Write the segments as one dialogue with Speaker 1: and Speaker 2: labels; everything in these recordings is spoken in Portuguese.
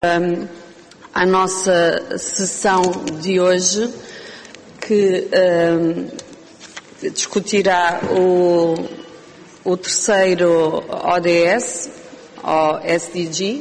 Speaker 1: À nossa sessão de hoje, que discutirá o terceiro ODS, ou SDG.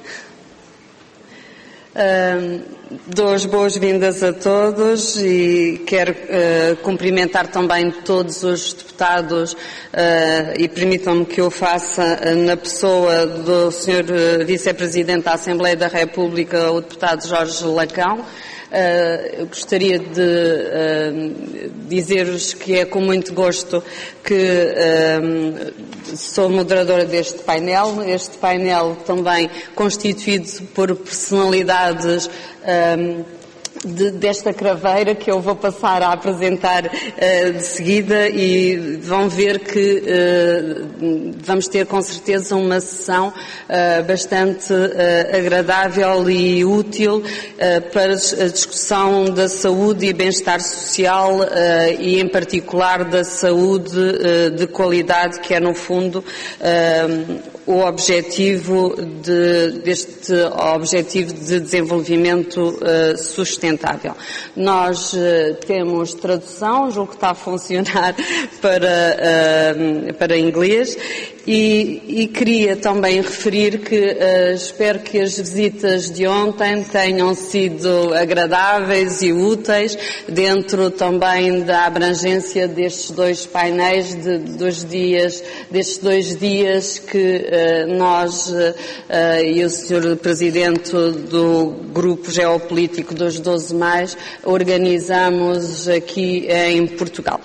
Speaker 1: Dou as boas-vindas a todos e quero cumprimentar também todos os deputados e permitam-me que eu faça na pessoa do Sr. Vice-Presidente da Assembleia da República, o deputado Jorge Lacão. Eu gostaria de dizer-vos que é com muito gosto que sou moderadora deste painel. Este painel também constituído por personalidades desta craveira que eu vou passar a apresentar de seguida, e vão ver que vamos ter com certeza uma sessão bastante agradável e útil para a discussão da saúde e bem-estar social e em particular da saúde de qualidade, que é no fundo o objetivo deste objetivo de desenvolvimento sustentável. Nós temos tradução, julgo que está a funcionar para inglês, e queria também referir que espero que as visitas de ontem tenham sido agradáveis e úteis, dentro também da abrangência destes dois painéis, destes 2 dias que nós e o Sr. Presidente do Grupo Geopolítico dos 12+, organizamos aqui em Portugal.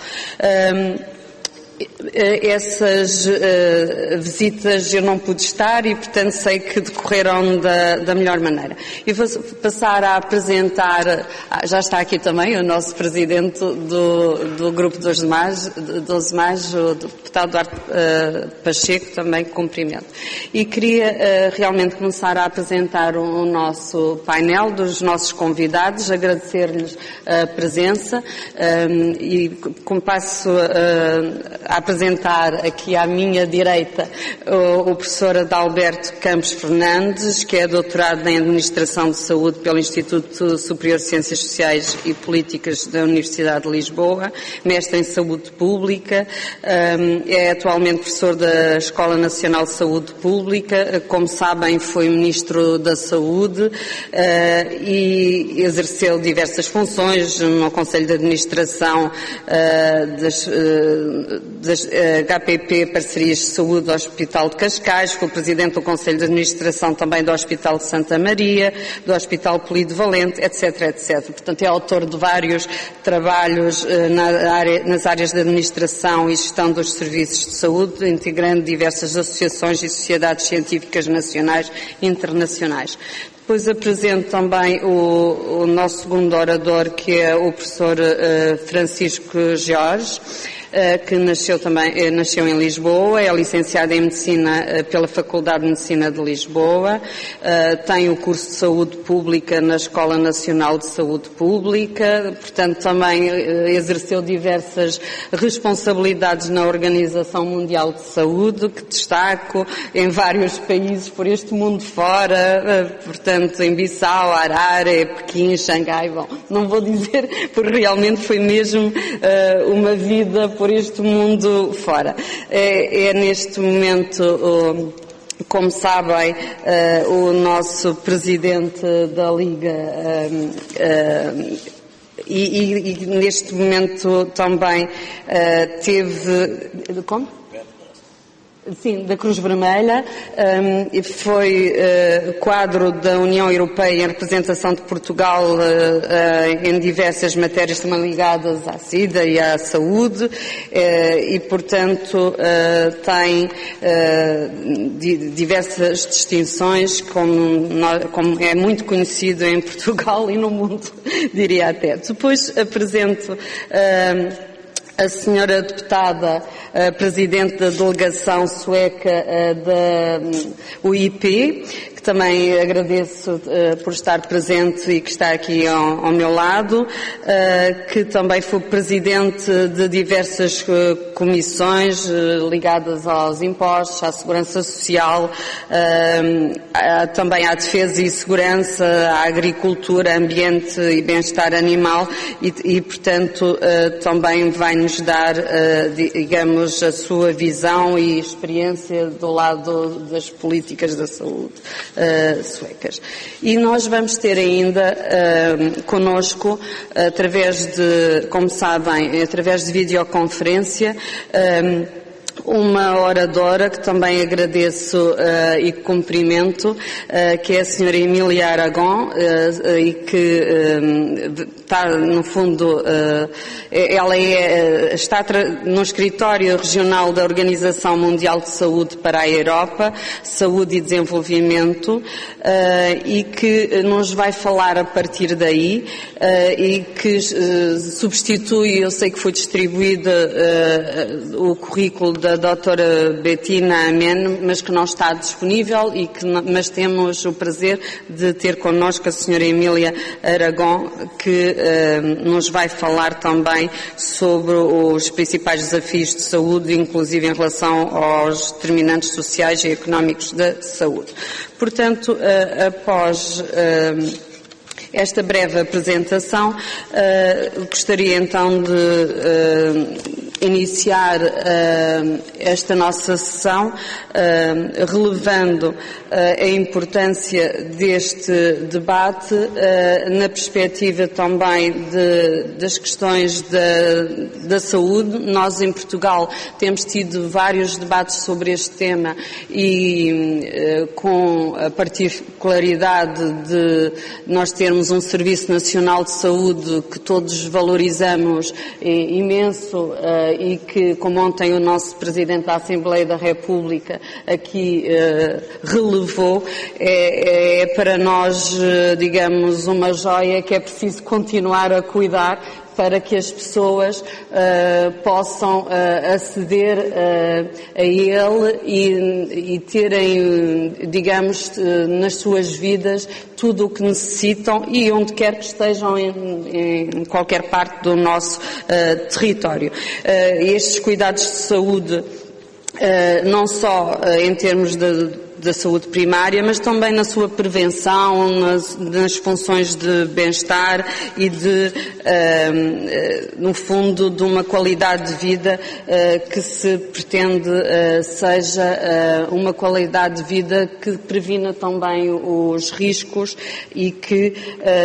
Speaker 1: Essas visitas eu não pude estar e, portanto, sei que decorreram da melhor maneira. E vou passar a apresentar, já está aqui também o nosso Presidente do Grupo 12+, o deputado Duarte Pacheco, também cumprimento. E queria realmente começar a apresentar o nosso painel dos nossos convidados, agradecer-lhes a presença e passo a apresentar aqui à minha direita o professor Adalberto Campos Fernandes, que é doutorado em Administração de Saúde pelo Instituto Superior de Ciências Sociais e Políticas da Universidade de Lisboa, mestre em Saúde Pública, é atualmente professor da Escola Nacional de Saúde Pública, como sabem foi Ministro da Saúde e exerceu diversas funções no Conselho de Administração das HPP Parcerias de Saúde do Hospital de Cascais, foi Presidente do Conselho de Administração também do Hospital de Santa Maria, do Hospital Polivalente, etc, etc. Portanto, é autor de vários trabalhos nas áreas de administração e gestão dos serviços de saúde, integrando diversas associações e sociedades científicas nacionais e internacionais. Depois apresento também o nosso segundo orador, que é o professor Francisco Jorge, que nasceu em Lisboa, é licenciado em Medicina pela Faculdade de Medicina de Lisboa, tem o curso de Saúde Pública na Escola Nacional de Saúde Pública, portanto também exerceu diversas responsabilidades na Organização Mundial de Saúde, que destaco em vários países por este mundo fora, portanto em Bissau, Harare, Pequim, Xangai, bom, não vou dizer, porque realmente foi mesmo uma vida por este mundo fora. É neste momento, como sabem, o nosso Presidente da Liga e neste momento também teve... Como? Sim, da Cruz Vermelha, foi quadro da União Europeia em representação de Portugal em diversas matérias também ligadas à SIDA e à saúde, e portanto tem diversas distinções, como é muito conhecido em Portugal e no mundo, diria até. Depois apresento a senhora deputada, Presidente da Delegação Sueca da UIP, que também agradeço por estar presente e que está aqui ao meu lado, que também foi presidente de diversas comissões ligadas aos impostos, à segurança social, também à defesa e segurança, à agricultura, ambiente e bem-estar animal e portanto, também vai-nos dar, digamos, a sua visão e experiência do lado das políticas da saúde suecas. E nós vamos ter ainda connosco, através de, como sabem, através de videoconferência, uma oradora que também agradeço e cumprimento, que é a senhora Emília Aragão, e que está, no fundo, ela está no escritório regional da Organização Mundial de Saúde para a Europa, Saúde e Desenvolvimento, e que nos vai falar a partir daí, e que substitui, eu sei que foi distribuído o currículo da doutora Bettina Amen, mas que não está disponível mas temos o prazer de ter connosco a senhora Emília Aragão, que nos vai falar também sobre os principais desafios de saúde, inclusive em relação aos determinantes sociais e económicos da saúde. Portanto, após esta breve apresentação, gostaria então de iniciar esta nossa sessão relevando a importância deste debate na perspectiva também das questões da saúde. Nós em Portugal temos tido vários debates sobre este tema e com a particularidade de nós termos um Serviço Nacional de Saúde que todos valorizamos imenso e que, como ontem o nosso Presidente da Assembleia da República aqui relevou, é para nós, digamos, uma joia que é preciso continuar a cuidar para que as pessoas possam aceder a ele e terem, digamos, nas suas vidas tudo o que necessitam e onde quer que estejam em qualquer parte do nosso território. Estes cuidados de saúde, não só em termos da saúde primária, mas também na sua prevenção, nas funções de bem-estar e no fundo, de uma qualidade de vida que se pretende seja uma qualidade de vida que previna também os riscos e que,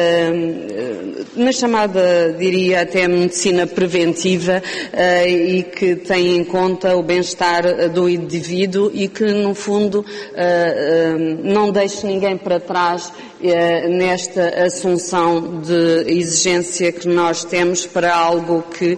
Speaker 1: na chamada, diria até medicina preventiva, e que tem em conta o bem-estar do indivíduo e que, no fundo, não deixe ninguém para trás nesta assunção de exigência que nós temos para algo que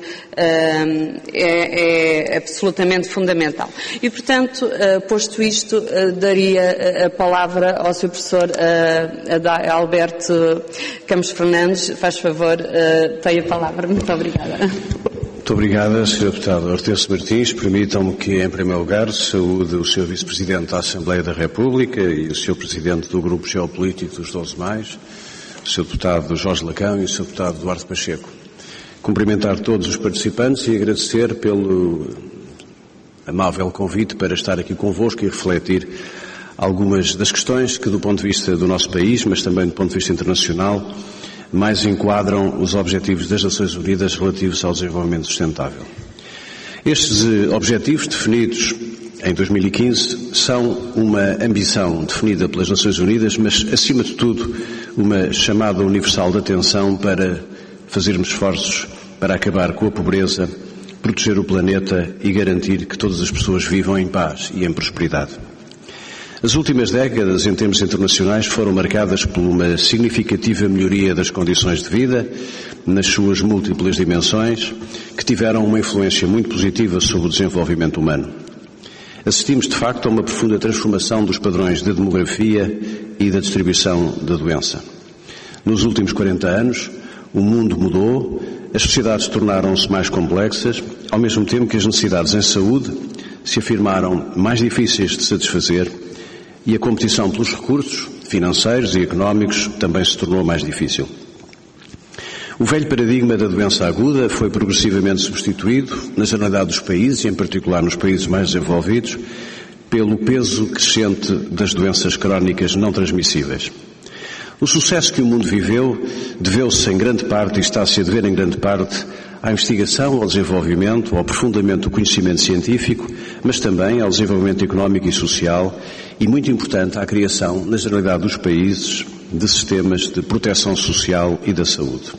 Speaker 1: é absolutamente fundamental. E, portanto, posto isto, daria a palavra ao Sr. Professor Alberto Campos Fernandes. Faz favor, tem a palavra. Muito obrigada.
Speaker 2: Muito obrigada, Sr. Deputado Hortêncio Martins. Permitam-me que, em primeiro lugar, saúde o Sr. Vice-Presidente da Assembleia da República e o Sr. Presidente do Grupo Geopolítico dos 12 Mais, o Sr. Deputado Jorge Lacão e o Sr. Deputado Duarte Pacheco. Cumprimentar todos os participantes e agradecer pelo amável convite para estar aqui convosco e refletir algumas das questões que, do ponto de vista do nosso país, mas também do ponto de vista internacional, mais enquadram os objetivos das Nações Unidas relativos ao desenvolvimento sustentável. Estes objetivos, definidos em 2015, são uma ambição definida pelas Nações Unidas, mas, acima de tudo, uma chamada universal de atenção para fazermos esforços para acabar com a pobreza, proteger o planeta e garantir que todas as pessoas vivam em paz e em prosperidade. As últimas décadas, em termos internacionais, foram marcadas por uma significativa melhoria das condições de vida, nas suas múltiplas dimensões, que tiveram uma influência muito positiva sobre o desenvolvimento humano. Assistimos, de facto, a uma profunda transformação dos padrões de demografia e da distribuição da doença. Nos últimos 40 anos, o mundo mudou, as sociedades tornaram-se mais complexas, ao mesmo tempo que as necessidades em saúde se afirmaram mais difíceis de satisfazer e a competição pelos recursos financeiros e económicos também se tornou mais difícil. O velho paradigma da doença aguda foi progressivamente substituído, na generalidade dos países, e em particular nos países mais desenvolvidos, pelo peso crescente das doenças crónicas não transmissíveis. O sucesso que o mundo viveu deveu-se em grande parte, e está-se a dever em grande parte, à investigação, ao desenvolvimento, ao aprofundamento do conhecimento científico, mas também ao desenvolvimento económico e social e, muito importante, à criação, na generalidade dos países, de sistemas de proteção social e da saúde.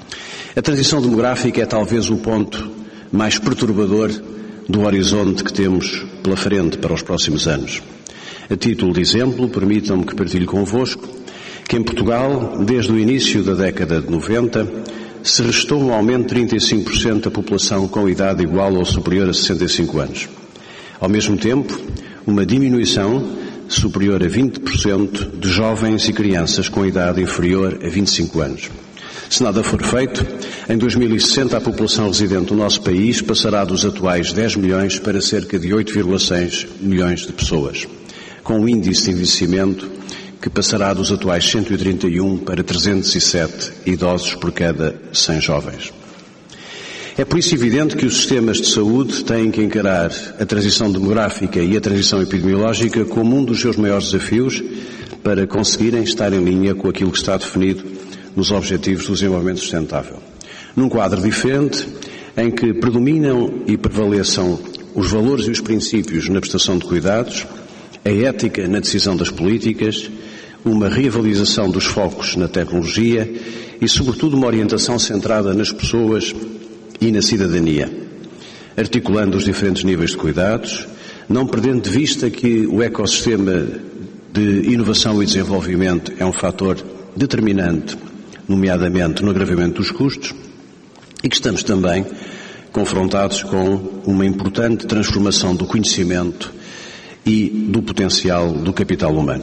Speaker 2: A transição demográfica é talvez o ponto mais perturbador do horizonte que temos pela frente para os próximos anos. A título de exemplo, permitam-me que partilhe convosco que em Portugal, desde o início da década de 90, se registrou um aumento de 35% da população com idade igual ou superior a 65 anos. Ao mesmo tempo, uma diminuição superior a 20% de jovens e crianças com idade inferior a 25 anos. Se nada for feito, em 2060 a população residente no nosso país passará dos atuais 10 milhões para cerca de 8,6 milhões de pessoas, com um índice de envelhecimento que passará dos atuais 131 para 307 idosos por cada 100 jovens. É por isso evidente que os sistemas de saúde têm que encarar a transição demográfica e a transição epidemiológica como um dos seus maiores desafios para conseguirem estar em linha com aquilo que está definido nos Objetivos do Desenvolvimento Sustentável. Num quadro diferente, em que predominam e prevaleçam os valores e os princípios na prestação de cuidados, a ética na decisão das políticas, uma reavaliação dos focos na tecnologia e, sobretudo, uma orientação centrada nas pessoas e na cidadania, articulando os diferentes níveis de cuidados, não perdendo de vista que o ecossistema de inovação e desenvolvimento é um fator determinante, nomeadamente no agravamento dos custos, e que estamos também confrontados com uma importante transformação do conhecimento e do potencial do capital humano.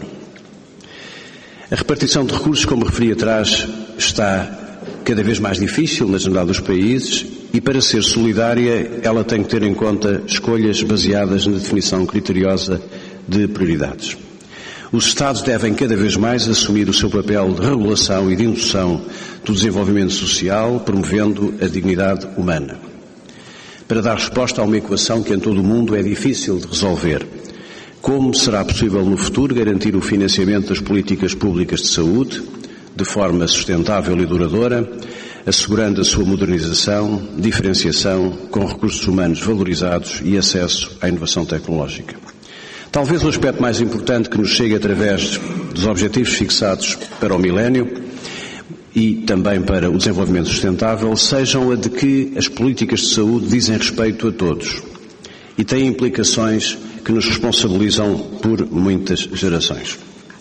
Speaker 2: A repartição de recursos, como referi atrás, está cada vez mais difícil na generalidade dos países e, para ser solidária, ela tem que ter em conta escolhas baseadas na definição criteriosa de prioridades. Os Estados devem cada vez mais assumir o seu papel de regulação e de indução do desenvolvimento social, promovendo a dignidade humana, para dar resposta a uma equação que em todo o mundo é difícil de resolver. Como será possível no futuro garantir o financiamento das políticas públicas de saúde, de forma sustentável e duradoura, assegurando a sua modernização, diferenciação, com recursos humanos valorizados e acesso à inovação tecnológica? Talvez o aspecto mais importante que nos chega através dos objetivos fixados para o milénio e também para o desenvolvimento sustentável sejam a de que as políticas de saúde dizem respeito a todos e têm implicações que nos responsabilizam por muitas gerações.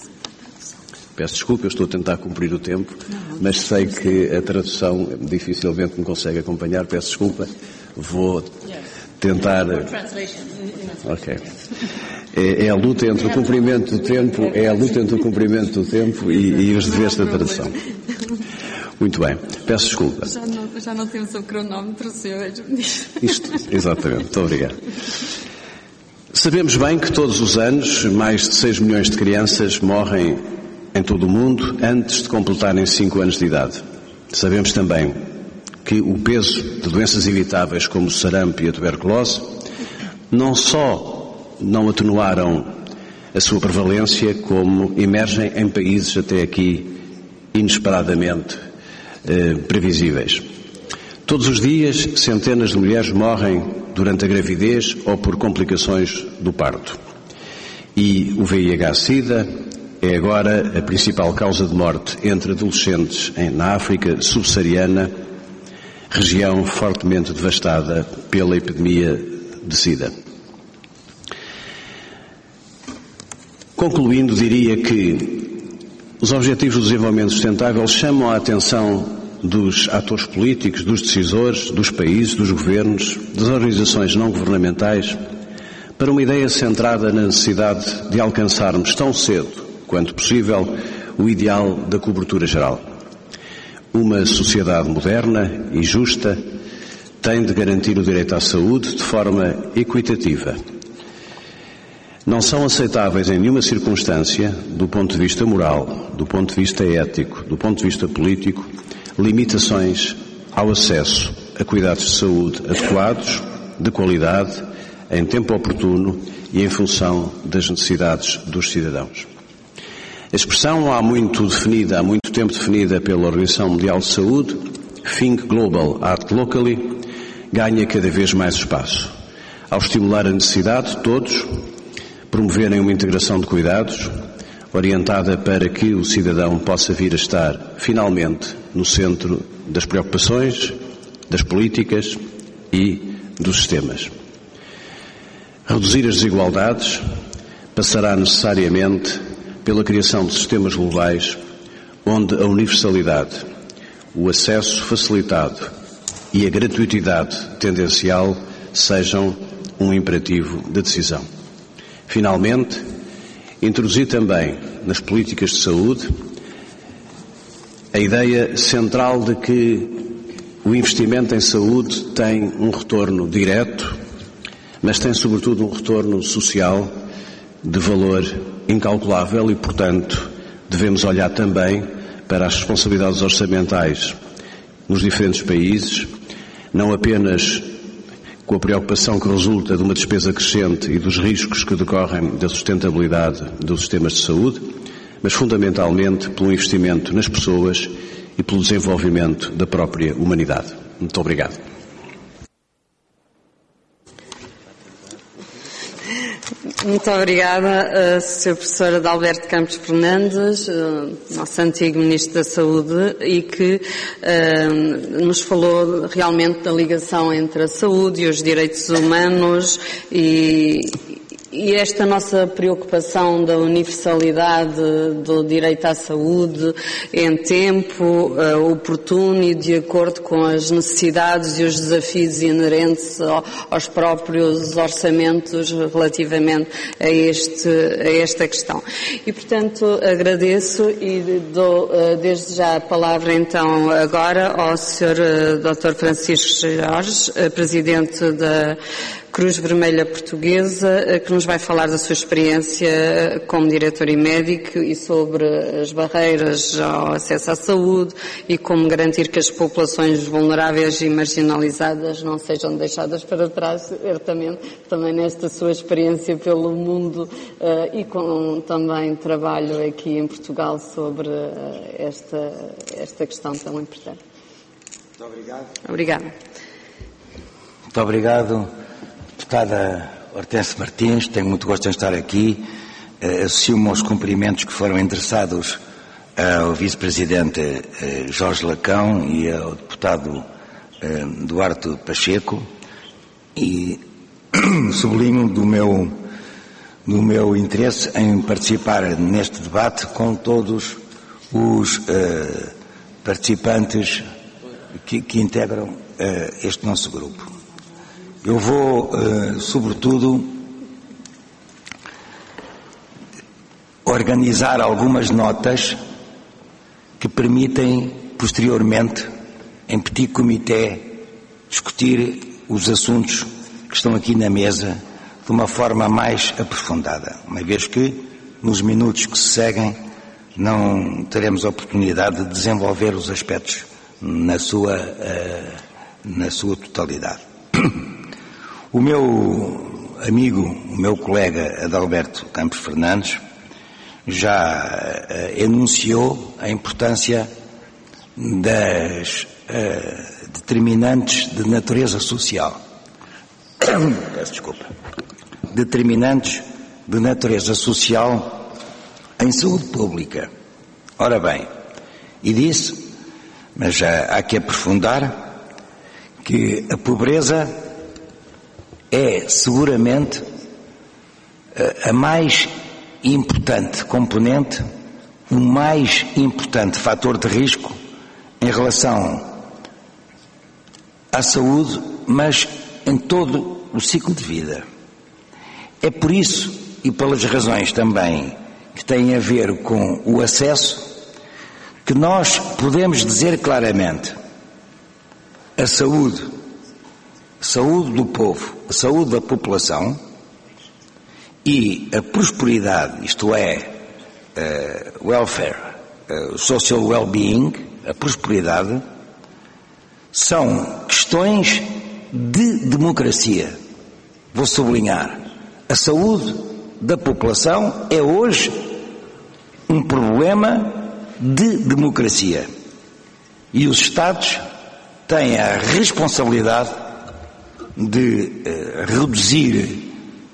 Speaker 2: Peço desculpa, eu estou a tentar cumprir o tempo, mas sei que a tradução dificilmente me consegue acompanhar. Peço desculpa, vou tentar... Ok. É a luta entre o cumprimento do tempo, e os deveres da tradução. Muito bem, peço desculpa.
Speaker 1: Já não temos o cronómetro, senhor.
Speaker 2: Isto, exatamente, muito obrigado. Sabemos bem que todos os anos mais de 6 milhões de crianças morrem em todo o mundo antes de completarem 5 anos de idade. Sabemos também que o peso de doenças evitáveis como o sarampo e a tuberculose não só não atenuaram a sua prevalência, como emergem em países até aqui inesperadamente previsíveis. Todos os dias, centenas de mulheres morrem durante a gravidez ou por complicações do parto. E o VIH-Sida é agora a principal causa de morte entre adolescentes na África subsaariana, região fortemente devastada pela epidemia de Sida. Concluindo, diria que os Objetivos do Desenvolvimento Sustentável chamam a atenção dos atores políticos, dos decisores, dos países, dos governos, das organizações não governamentais, para uma ideia centrada na necessidade de alcançarmos tão cedo quanto possível o ideal da cobertura geral. Uma sociedade moderna e justa tem de garantir o direito à saúde de forma equitativa. Não são aceitáveis em nenhuma circunstância, do ponto de vista moral, do ponto de vista ético, do ponto de vista político, limitações ao acesso a cuidados de saúde adequados, de qualidade, em tempo oportuno e em função das necessidades dos cidadãos. A expressão há muito tempo definida pela Organização Mundial de Saúde, Think Global, Act Locally, ganha cada vez mais espaço, ao estimular a necessidade de todos promoverem uma integração de cuidados orientada para que o cidadão possa vir a estar, finalmente, no centro das preocupações, das políticas e dos sistemas. Reduzir as desigualdades passará necessariamente pela criação de sistemas globais onde a universalidade, o acesso facilitado e a gratuitidade tendencial sejam um imperativo de decisão. Finalmente, introduzir também nas políticas de saúde a ideia central de que o investimento em saúde tem um retorno direto, mas tem sobretudo um retorno social de valor incalculável e, portanto, devemos olhar também para as responsabilidades orçamentais nos diferentes países, não apenas com a preocupação que resulta de uma despesa crescente e dos riscos que decorrem da sustentabilidade dos sistemas de saúde, mas fundamentalmente pelo investimento nas pessoas e pelo desenvolvimento da própria humanidade. Muito obrigado.
Speaker 1: Muito obrigada, Sr. Professor Adalberto Campos Fernandes, nosso antigo Ministro da Saúde, e que nos falou realmente da ligação entre a saúde e os direitos humanos e esta nossa preocupação da universalidade do direito à saúde em tempo oportuno e de acordo com as necessidades e os desafios inerentes aos próprios orçamentos relativamente a esta questão. E, portanto, agradeço e dou desde já a palavra então agora ao Sr. Dr. Francisco Jorge, Presidente da Cruz Vermelha Portuguesa, que nos vai falar da sua experiência como diretor e médico e sobre as barreiras ao acesso à saúde e como garantir que as populações vulneráveis e marginalizadas não sejam deixadas para trás, certamente, também nesta sua experiência pelo mundo e com também trabalho aqui em Portugal sobre esta questão tão importante.
Speaker 3: Muito obrigado.
Speaker 1: Obrigada.
Speaker 3: Muito obrigado. Deputada Hortência Martins, tenho muito gosto em estar aqui. Associo-me aos cumprimentos que foram endereçados ao Vice-Presidente Jorge Lacão e ao Deputado Duarte Pacheco e sublinho do meu interesse em participar neste debate com todos os participantes que integram este nosso grupo. Eu vou, sobretudo, organizar algumas notas que permitem, posteriormente, em petit comité, discutir os assuntos que estão aqui na mesa de uma forma mais aprofundada, uma vez que, nos minutos que se seguem, não teremos a oportunidade de desenvolver os aspectos na sua totalidade. O meu amigo, o meu colega Adalberto Campos Fernandes já enunciou a importância das determinantes de natureza social. Peço desculpa. Determinantes de natureza social em saúde pública. Ora bem, e disse, mas já há que aprofundar, que a pobreza é seguramente a mais importante componente, o mais importante fator de risco em relação à saúde, mas em todo o ciclo de vida. É por isso e pelas razões também que têm a ver com o acesso que nós podemos dizer claramente a saúde do povo, a saúde da população, e a prosperidade, isto é, welfare, social well-being, a prosperidade, são questões de democracia. Vou sublinhar, a saúde da população é hoje um problema de democracia. E os Estados têm a responsabilidade de reduzir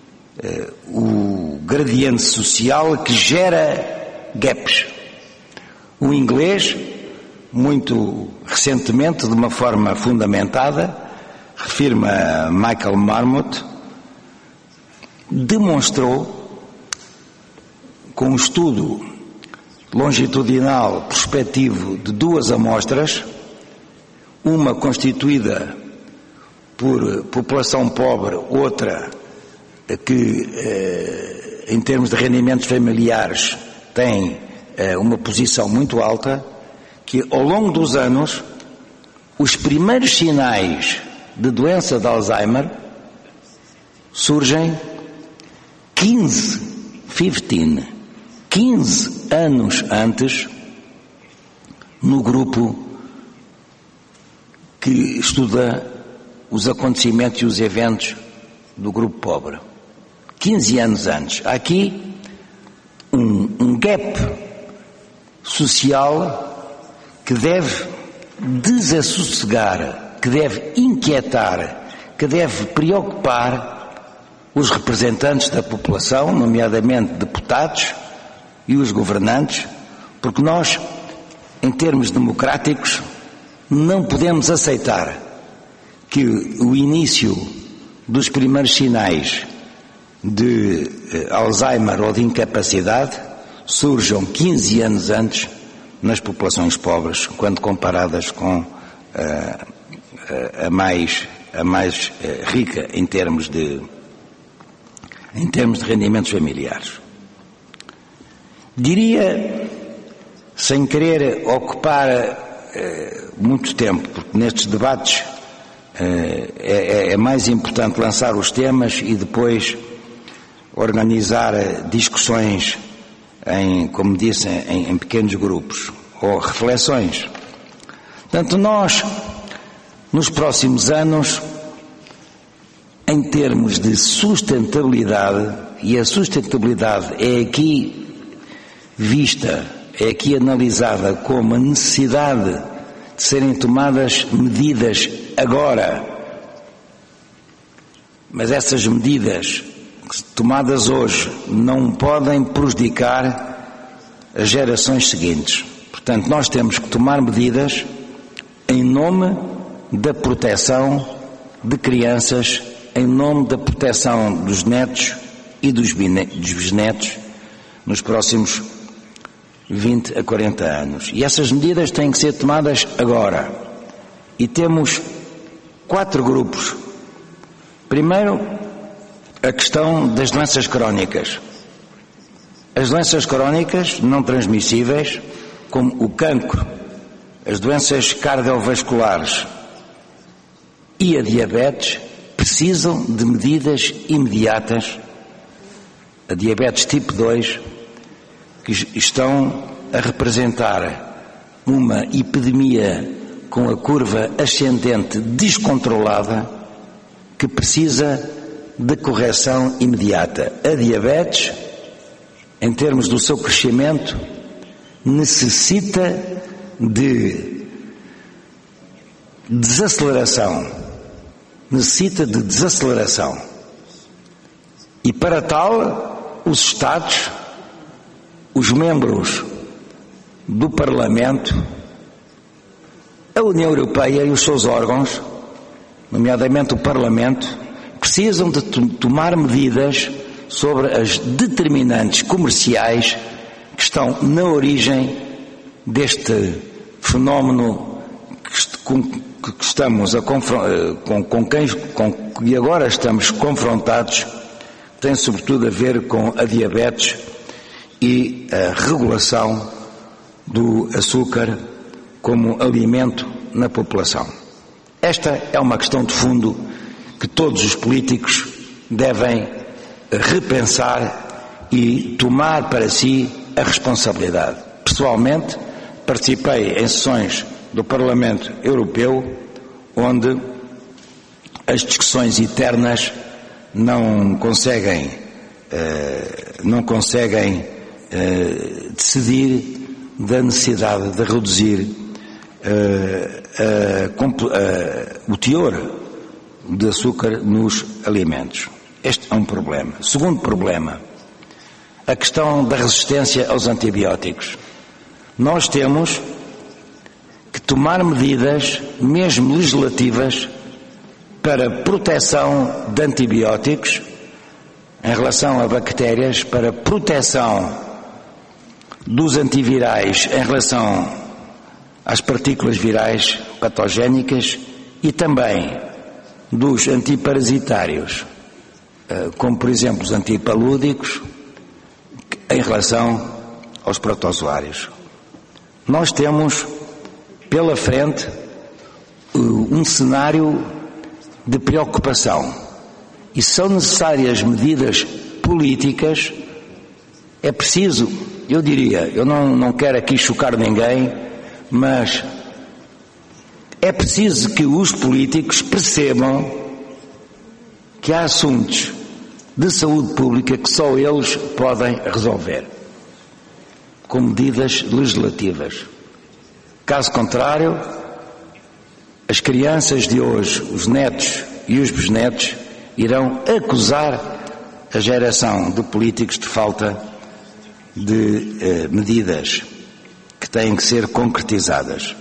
Speaker 3: o gradiente social que gera gaps. O inglês, muito recentemente, de uma forma fundamentada, refiro-me a Michael Marmot, demonstrou, com um estudo longitudinal prospectivo de 2 amostras, uma constituída por população pobre, outra que, em termos de rendimentos familiares, tem uma posição muito alta, que ao longo dos anos, os primeiros sinais de doença de Alzheimer surgem 15 anos antes, no grupo que estuda os acontecimentos e os eventos do grupo pobre. 15 anos antes. Há aqui um gap social que deve desassossegar, que deve inquietar, que deve preocupar os representantes da população, nomeadamente deputados, e os governantes, porque nós, em termos democráticos, não podemos aceitar que o início dos primeiros sinais de Alzheimer ou de incapacidade surjam 15 anos antes nas populações pobres, quando comparadas com a mais rica em termos de rendimentos familiares. Diria, sem querer ocupar muito tempo, porque nestes debates é mais importante lançar os temas e depois organizar discussões, como disse, em pequenos grupos, ou reflexões. Portanto, nós, nos próximos anos, em termos de sustentabilidade, e a sustentabilidade é aqui vista, é aqui analisada como a necessidade de serem tomadas medidas agora, mas essas medidas tomadas hoje não podem prejudicar as gerações seguintes. Portanto, nós temos que tomar medidas em nome da proteção de crianças, em nome da proteção dos netos e dos bisnetos nos próximos 20 a 40 anos. E essas medidas têm que ser tomadas agora. E temos 4 grupos. Primeiro, a questão das doenças crónicas. As doenças crónicas não transmissíveis, como o cancro, as doenças cardiovasculares e a diabetes, precisam de medidas imediatas. A diabetes tipo 2, que estão a representar uma epidemia com a curva ascendente descontrolada, que precisa de correção imediata. A diabetes, em termos do seu crescimento, necessita de desaceleração. E para tal, os Estados, os membros do Parlamento, a União Europeia e os seus órgãos, nomeadamente o Parlamento, precisam de tomar medidas sobre as determinantes comerciais que estão na origem deste fenómeno que estamos com que agora estamos confrontados, tem sobretudo a ver com a diabetes e a regulação do açúcar como alimento na população. Esta é uma questão de fundo que todos os políticos devem repensar e tomar para si a responsabilidade. Pessoalmente, participei em sessões do Parlamento Europeu onde as discussões eternas não conseguem decidir da necessidade de reduzir o teor de açúcar nos alimentos. Este é um problema. Segundo problema, a questão da resistência aos antibióticos. Nós temos que tomar medidas, mesmo legislativas, para proteção de antibióticos em relação a bactérias, para proteção dos antivirais em relação às partículas virais patogénicas e também dos antiparasitários, como por exemplo os antipalúdicos, em relação aos protozoários. Nós temos pela frente um cenário de preocupação e são necessárias medidas políticas. É preciso, eu diria, eu não quero aqui chocar ninguém, mas é preciso que os políticos percebam que há assuntos de saúde pública que só eles podem resolver, com medidas legislativas. Caso contrário, as crianças de hoje, os netos e os bisnetos, irão acusar a geração de políticos de falta de medidas que têm que ser concretizadas.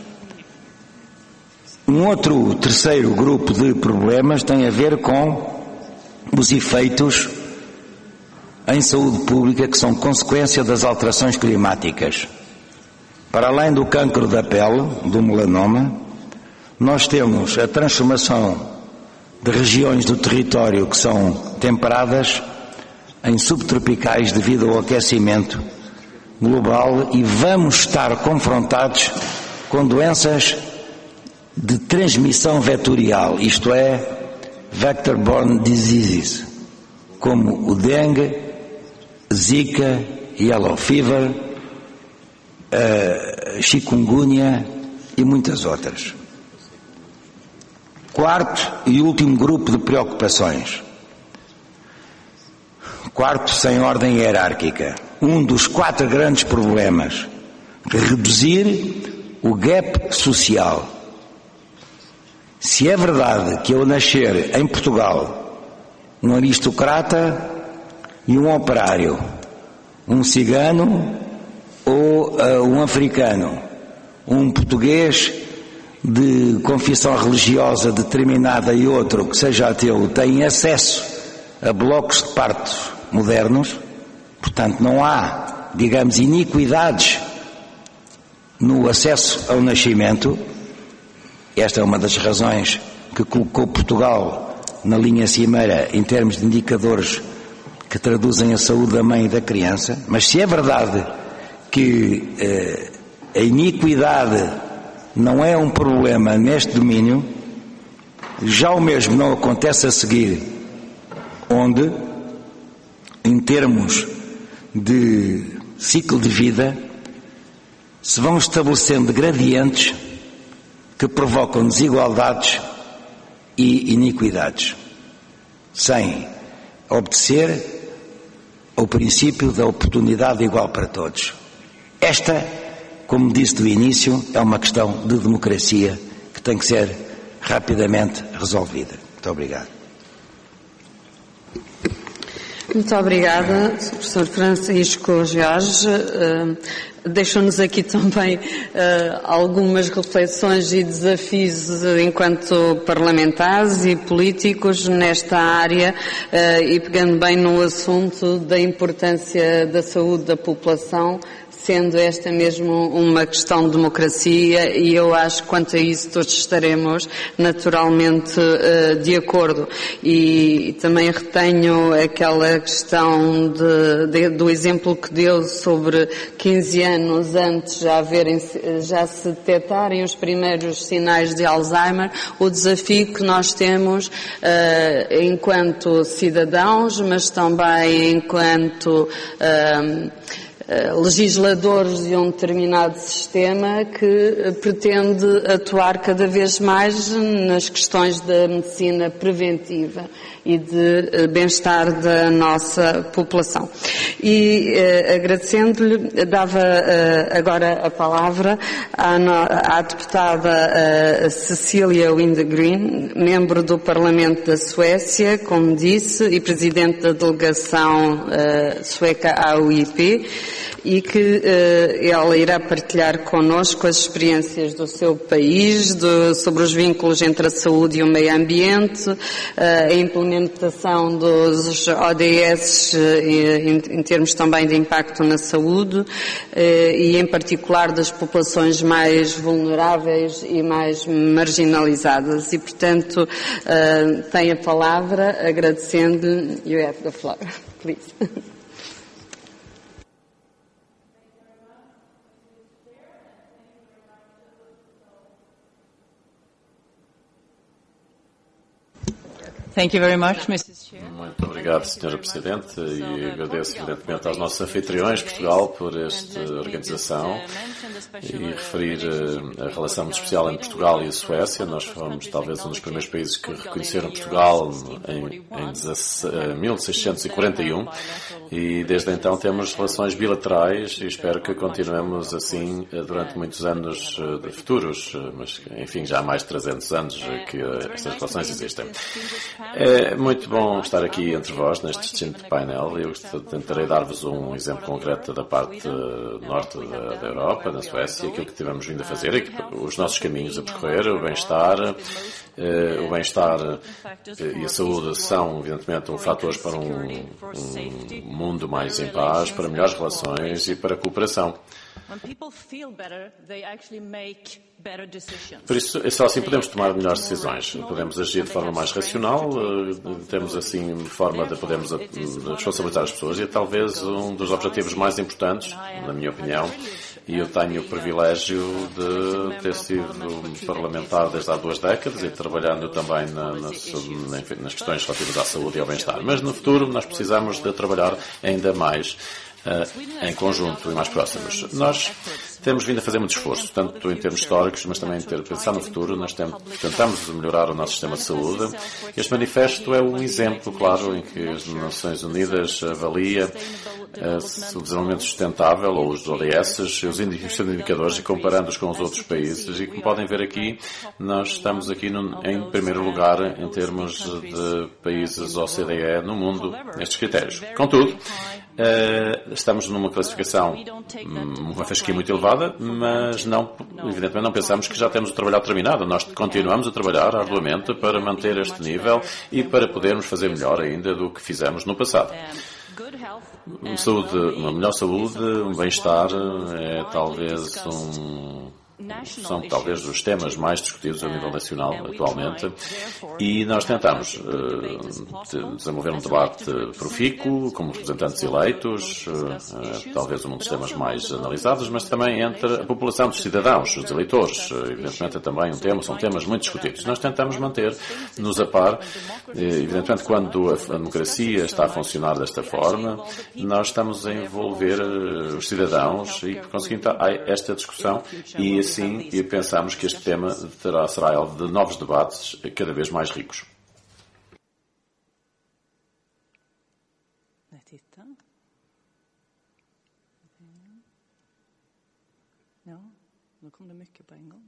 Speaker 3: Terceiro grupo de problemas tem a ver com os efeitos em saúde pública que são consequência das alterações climáticas. Para além do cancro da pele, do melanoma, nós temos a transformação de regiões do território que são temperadas em subtropicais devido ao aquecimento global e vamos estar confrontados com doenças de transmissão vetorial, isto é, vector-borne diseases, como o dengue, zika, yellow fever, chikungunya e muitas outras. Quarto e último grupo de preocupações. Quarto, sem ordem hierárquica. Um dos 4 grandes problemas: reduzir o gap social. Se é verdade que ao nascer em Portugal um aristocrata e um operário, um cigano ou um africano, um português de confissão religiosa determinada e outro que seja ateu, têm acesso a blocos de partos modernos, portanto não há, digamos, iniquidades no acesso ao nascimento. Esta é uma das razões que colocou Portugal na linha cimeira em termos de indicadores que traduzem a saúde da mãe e da criança. Mas se é verdade que a iniquidade não é um problema neste domínio, já o mesmo não acontece a seguir, onde, em termos de ciclo de vida, se vão estabelecendo gradientes que provocam desigualdades e iniquidades, sem obedecer ao princípio da oportunidade igual para todos. Esta, como disse do início, é uma questão de democracia que tem que ser rapidamente resolvida. Muito obrigado.
Speaker 1: Muito obrigada, Professor Francisco Jorge. Deixou-nos aqui também algumas reflexões e desafios enquanto parlamentares e políticos nesta área e pegando bem no assunto da importância da saúde da população, sendo esta mesmo uma questão de democracia, e eu acho que quanto a isso todos estaremos naturalmente de acordo. E também retenho aquela questão do exemplo que deu sobre 15 anos antes já se detectarem os primeiros sinais de Alzheimer, o desafio que nós temos enquanto cidadãos, mas também enquanto legisladores de um determinado sistema que pretende atuar cada vez mais nas questões da medicina preventiva e de bem-estar da nossa população. E agradecendo-lhe, dava agora a palavra à deputada Cecília Windegreen, membro do Parlamento da Suécia, como disse, e presidente da delegação sueca à UIP, e que ela irá partilhar connosco as experiências do seu país, sobre os vínculos entre a saúde e o meio ambiente, a implementação dos ODS em termos também de impacto na saúde e em particular das populações mais vulneráveis e mais marginalizadas. E, portanto, tem a palavra, agradecendo-lhe. You have the floor, please.
Speaker 4: Thank you very much, Mrs. Chair.
Speaker 5: Muito obrigado, Sra. Presidente, e agradeço evidentemente aos nossos anfitriões, Portugal, por esta organização e referir a relação muito especial entre Portugal e a Suécia. Nós fomos talvez um dos primeiros países que reconheceram Portugal em 1641 e desde então temos relações bilaterais e espero que continuemos assim durante muitos anos futuros, mas enfim, já há mais de 300 anos que estas relações existem. É muito bom estar aqui entre vós neste distinto painel. Eu tentarei dar-vos um exemplo concreto da parte norte da Europa, na Suécia, aquilo que tivemos vindo a fazer, os nossos caminhos a percorrer, o bem-estar e a saúde são, evidentemente, fatores para um mundo mais em paz, para melhores relações e para a cooperação. Por isso, só assim podemos tomar melhores decisões. Podemos agir de forma mais racional, temos assim forma de podermos responsabilizar as pessoas e é talvez um dos objetivos mais importantes, na minha opinião, e eu tenho o privilégio de ter sido parlamentar desde há 2 décadas e trabalhando também nas questões relativas à saúde e ao bem-estar. Mas no futuro nós precisamos de trabalhar ainda mais em conjunto e mais próximos. Nós temos vindo a fazer muito esforço, tanto em termos históricos, mas também em pensar no futuro. Nós tentamos melhorar o nosso sistema de saúde. Este manifesto é um exemplo, claro, em que as Nações Unidas avalia o desenvolvimento sustentável, ou os ODS, os indicadores, e comparando-os com os outros países. E como podem ver aqui, nós estamos aqui em primeiro lugar em termos de países OCDE no mundo nestes critérios. Contudo, estamos numa classificação, uma fasquia muito elevada, mas evidentemente não pensamos que já temos o trabalho terminado. Nós continuamos a trabalhar arduamente para manter este nível e para podermos fazer melhor ainda do que fizemos no passado. Uma melhor saúde, um bem-estar são talvez os temas mais discutidos a nível nacional atualmente e nós tentamos desenvolver um debate profícuo como representantes eleitos, talvez um dos temas mais analisados, mas também entre a população dos cidadãos, os eleitores, evidentemente é também são temas muito discutidos. Nós tentamos manter-nos a par, evidentemente quando a democracia está a funcionar desta forma, nós estamos a envolver os cidadãos e conseguindo esta discussão e assim, e pensamos que este tema será alvo de novos debates cada vez mais ricos.
Speaker 4: Nu kom det mycket på en gång.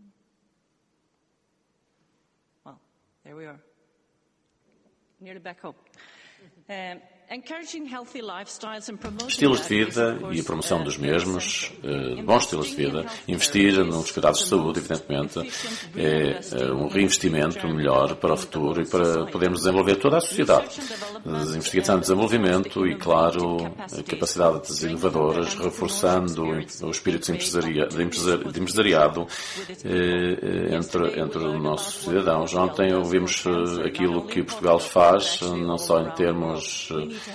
Speaker 4: Well, there we are. Nearly back home.
Speaker 5: Estilos de vida e a promoção dos mesmos, bons estilos de vida, investir nos cuidados de saúde, evidentemente, é um reinvestimento melhor para o futuro e para podermos desenvolver toda a sociedade. Investigação e desenvolvimento e, claro, capacidades inovadoras, reforçando o espírito de empresariado entre os nossos cidadãos. Ontem ouvimos aquilo que Portugal faz, não só em termos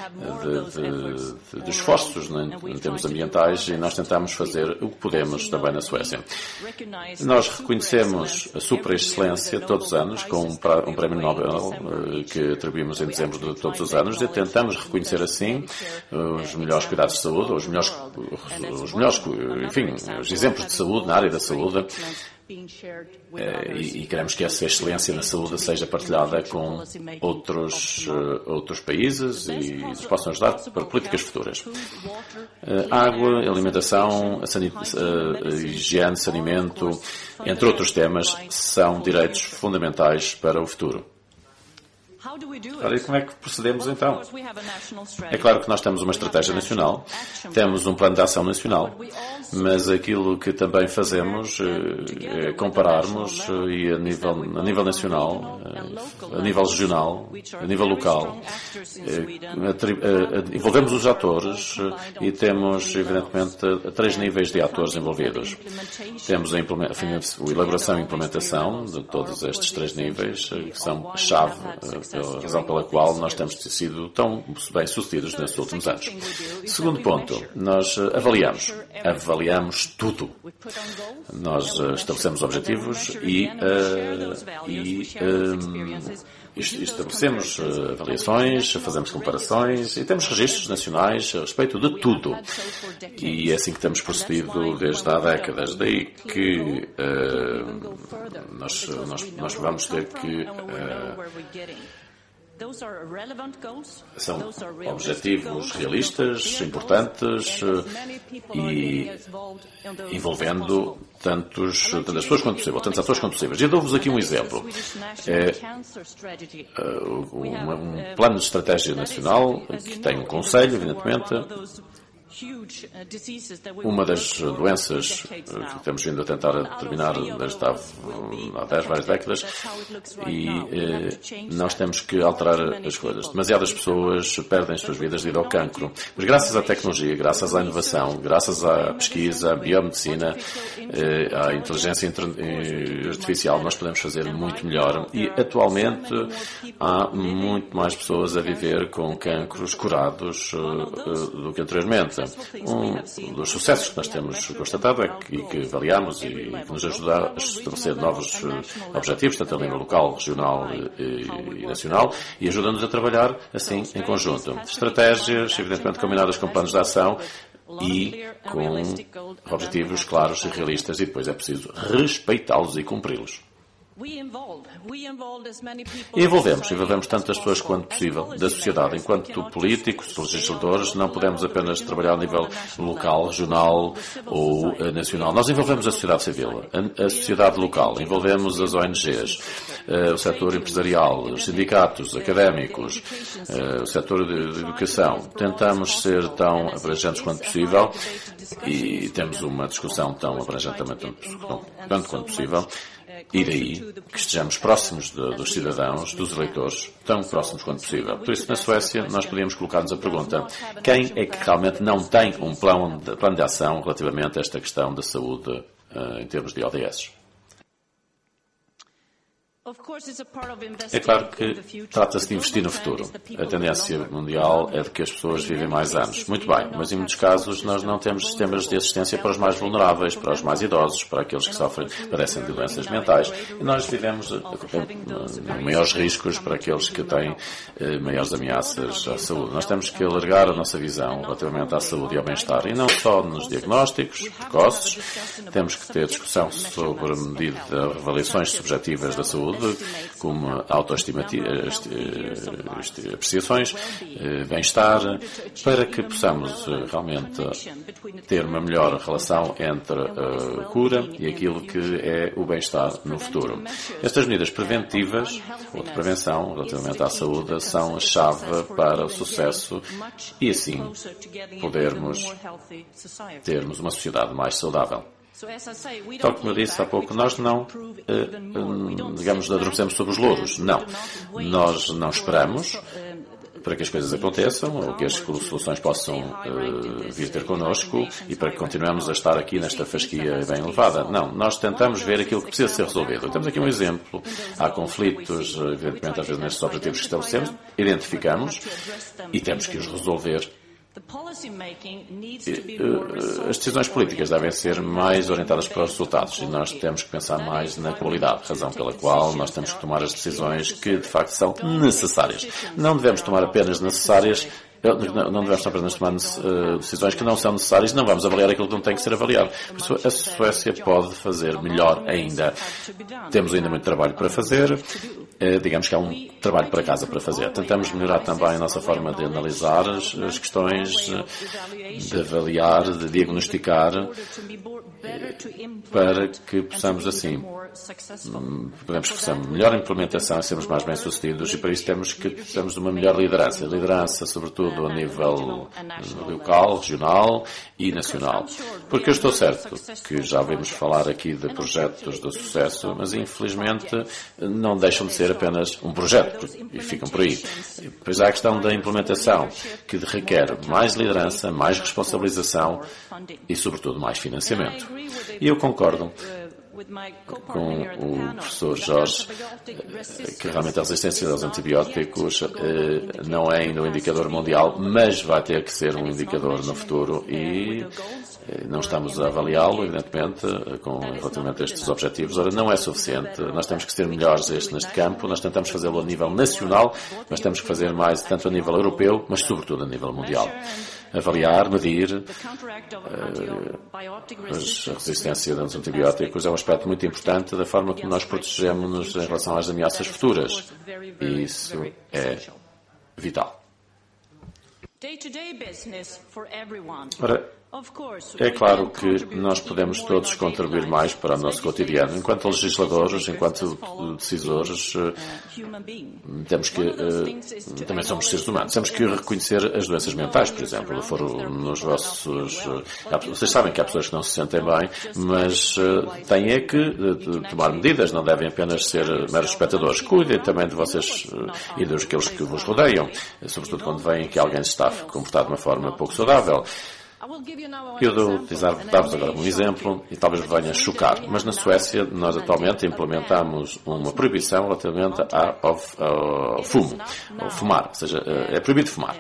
Speaker 5: de esforços, em termos ambientais, e nós tentamos fazer o que podemos também na Suécia. Nós reconhecemos a super-excelência todos os anos, com um prémio Nobel que atribuímos em dezembro de todos os anos, e tentamos reconhecer assim os melhores cuidados de saúde, os exemplos de saúde na área da saúde. E queremos que essa excelência na saúde seja partilhada com outros países e nos possam ajudar para políticas futuras. Água, alimentação, higiene, saneamento, entre outros temas, são direitos fundamentais para o futuro. Ora, e como é que procedemos então? É claro que nós temos uma estratégia nacional, temos um plano de ação nacional, mas aquilo que também fazemos é compararmos e a nível nacional, a nível regional, a nível local, envolvemos os atores e temos, evidentemente, 3 níveis de atores envolvidos. Temos a elaboração e implementação de todos estes 3 níveis, que são chave, a razão pela qual nós temos sido tão bem sucedidos nesses últimos anos. Segundo ponto, nós avaliamos tudo. Nós estabelecemos objetivos e estabelecemos avaliações, fazemos comparações e temos registros nacionais a respeito de tudo. E é assim que temos procedido desde há décadas. Daí que nós vamos ter que são objetivos realistas, importantes e envolvendo tantas pessoas quanto possível, tantos atores quanto possíveis. E dou-vos aqui um exemplo. Um plano de estratégia nacional que tem um conselho, evidentemente. Uma das doenças que temos vindo a tentar determinar desde há 10, várias décadas, e nós temos que alterar as coisas. Demasiadas pessoas perdem as suas vidas devido ao cancro. Mas graças à tecnologia, graças à inovação, graças à pesquisa, à biomedicina, à inteligência artificial, nós podemos fazer muito melhor. E atualmente há muito mais pessoas a viver com cancros curados do que anteriormente. Um dos sucessos que nós temos constatado e que avaliamos e que nos ajuda a estabelecer novos objetivos, tanto a nível local, regional e nacional, e ajuda-nos a trabalhar assim em conjunto. Estratégias, evidentemente, combinadas com planos de ação e com objetivos claros e realistas, e depois é preciso respeitá-los e cumpri-los. Envolvemos tantas pessoas quanto possível da sociedade. Enquanto políticos, legisladores, não podemos apenas trabalhar a nível local, regional ou nacional. Nós envolvemos a sociedade civil, a sociedade local, envolvemos as ONGs, o setor empresarial, os sindicatos, académicos, o setor de educação. Tentamos ser tão abrangentes quanto possível e temos uma discussão tão abrangente também tanto quanto possível. E daí que estejamos próximos dos cidadãos, dos eleitores, tão próximos quanto possível. Por isso, na Suécia, nós podíamos colocar-nos a pergunta: quem é que realmente não tem um plano de ação relativamente a esta questão da saúde em termos de ODS? É claro que trata-se de investir no futuro. A tendência mundial é de que as pessoas vivem mais anos. Muito bem, mas em muitos casos nós não temos sistemas de assistência para os mais vulneráveis, para os mais idosos, para aqueles que padecem de doenças mentais. E nós vivemos maiores riscos para aqueles que têm maiores ameaças à saúde. Nós temos que alargar a nossa visão relativamente à saúde e ao bem-estar. E não só nos diagnósticos precoces, temos que ter discussão sobre avaliações subjetivas da saúde, saúde, como autoapreciações, bem-estar, para que possamos realmente ter uma melhor relação entre a cura e aquilo que é o bem-estar no futuro. Estas medidas preventivas ou de prevenção relativamente à saúde são a chave para o sucesso e assim podermos termos uma sociedade mais saudável. Tal como eu disse há pouco, nós não, digamos, adormecemos sobre os louros. Não. Nós não esperamos para que as coisas aconteçam ou que as soluções possam vir ter connosco e para que continuemos a estar aqui nesta fasquia bem elevada. Não, nós tentamos ver aquilo que precisa ser resolvido. Temos aqui um exemplo. Há conflitos, evidentemente, às vezes nestes objetivos que estabelecemos, identificamos e temos que os resolver. As decisões políticas devem ser mais orientadas para os resultados e nós temos que pensar mais na qualidade, razão pela qual nós temos que tomar as decisões que de facto são necessárias. Não devemos tomar apenas necessárias, não devemos apenas tomar decisões que não são necessárias, não vamos avaliar aquilo que não tem que ser avaliado. Por isso, a Suécia pode fazer melhor ainda. Temos ainda muito trabalho para fazer, digamos que há um trabalho para casa para fazer. Tentamos melhorar também a nossa forma de analisar as questões, de avaliar, de diagnosticar, para que possamos assim, podemos fazer melhor implementação e sermos mais bem-sucedidos e para isso precisamos de uma melhor liderança. Liderança, sobretudo, a nível local, regional e nacional. Porque eu estou certo que já ouvimos falar aqui de projetos de sucesso, mas infelizmente não deixam de ser apenas um projeto e ficam por aí. Depois há a questão da implementação, que requer mais liderança, mais responsabilização e, sobretudo, mais financiamento. E eu concordo com o professor Jorge, que realmente a resistência aos antibióticos não é ainda um indicador mundial, mas vai ter que ser um indicador no futuro e não estamos a avaliá-lo, evidentemente, relativamente a estes objetivos. Ora, não é suficiente. Nós temos que ser melhores neste campo. Nós tentamos fazê-lo a nível nacional, mas temos que fazer mais tanto a nível europeu, mas sobretudo a nível mundial. Avaliar, medir a resistência aos antibióticos é um aspecto muito importante da forma como nós protegemos-nos em relação às ameaças futuras. E isso é vital. Ora, é claro que nós podemos todos contribuir mais para o nosso cotidiano. Enquanto legisladores, enquanto decisores, temos que, também somos seres humanos, temos que reconhecer as doenças mentais, por exemplo. Nos vossos, vocês sabem que há pessoas que não se sentem bem, mas têm é que tomar medidas, não devem apenas ser meros espectadores. Cuidem também de vocês e dos que vos rodeiam, sobretudo quando veem que alguém se está a comportar de uma forma pouco saudável. Eu dar-vos agora um exemplo e talvez venha a chocar, mas na Suécia nós atualmente implementamos uma proibição relativamente ao fumo, ao fumar, ou seja, é proibido fumar.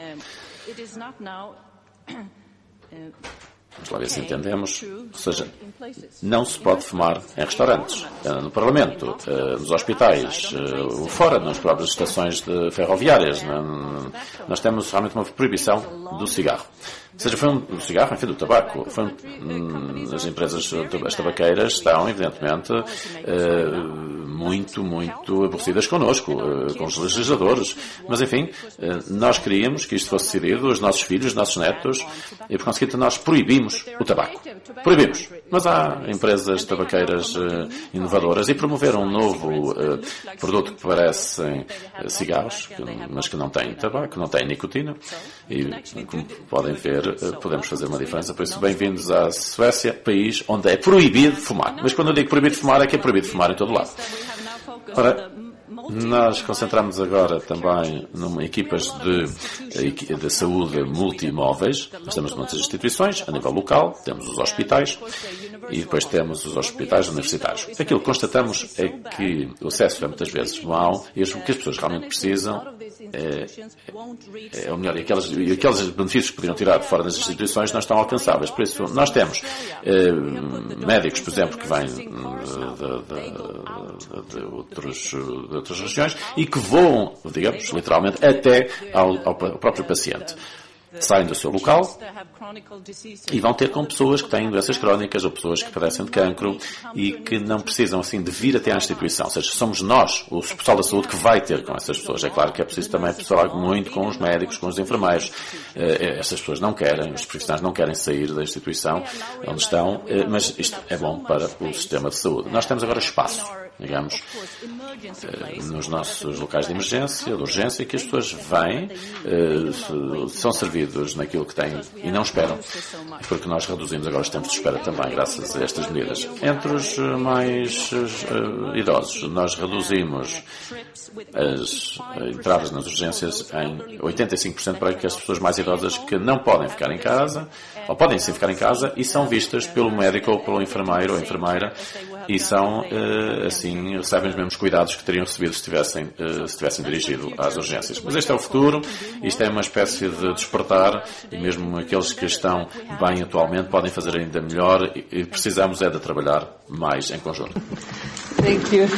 Speaker 5: Vamos lá ver se entendemos. Ou seja, não se pode fumar em restaurantes, no Parlamento, nos hospitais, fora nas próprias estações ferroviárias. Nós temos realmente uma proibição do cigarro. Ou seja, foi um cigarro, enfim, do tabaco. As empresas, as tabaqueiras estão, evidentemente, muito aborrecidas connosco, com os legisladores. Mas, enfim, nós queríamos que isto fosse decidido, os nossos filhos, os nossos netos, e, por conseguinte, nós proibimos o tabaco. Proibimos. Mas há empresas tabaqueiras inovadoras e promoveram um novo produto que parecem cigarros, mas que não têm tabaco, não têm nicotina. E, como podem ver, podemos fazer uma diferença. Por isso, bem-vindos à Suécia, país onde é proibido fumar. Mas quando eu digo proibido fumar, é que é proibido fumar em todo lado. Ora, nós concentramos agora também em equipas de saúde multimóveis. Nós temos muitas instituições a nível local, temos os hospitais e depois temos os hospitais universitários. Aquilo que constatamos é que o acesso é muitas vezes mau e o que as pessoas realmente precisam é o melhor. E aqueles benefícios que poderiam tirar de fora das instituições não estão alcançáveis. Por isso, nós temos médicos, por exemplo, que vêm de outras regiões e que voam, digamos, literalmente, até ao próprio paciente. saem do seu local e vão ter com pessoas que têm doenças crónicas ou pessoas que padecem de cancro e que não precisam assim de vir até à instituição. Ou seja, somos nós, o pessoal da saúde, que vai ter com essas pessoas. É claro que é preciso também falar muito com os médicos, com os enfermeiros. Essas pessoas não querem, os profissionais não querem sair da instituição onde estão, mas isto é bom para o sistema de saúde. Nós temos agora espaço, digamos, nos nossos locais de emergência, de urgência, que as pessoas vêm, são servidos naquilo que têm e não esperam, porque nós reduzimos agora os tempos de espera também, graças a estas medidas. Entre os mais idosos, nós reduzimos as entradas nas urgências em 85% para que as pessoas mais idosas que não podem ficar em casa, ou podem sim ficar em casa, e são vistas pelo médico ou pelo enfermeiro ou enfermeira, e são, assim, recebem os mesmos cuidados que teriam recebido se tivessem dirigido às urgências. Mas este é o futuro, isto é uma espécie de despertar, e mesmo aqueles que estão bem atualmente podem fazer ainda melhor, e precisamos é de trabalhar mais em conjunto.
Speaker 1: Thank you.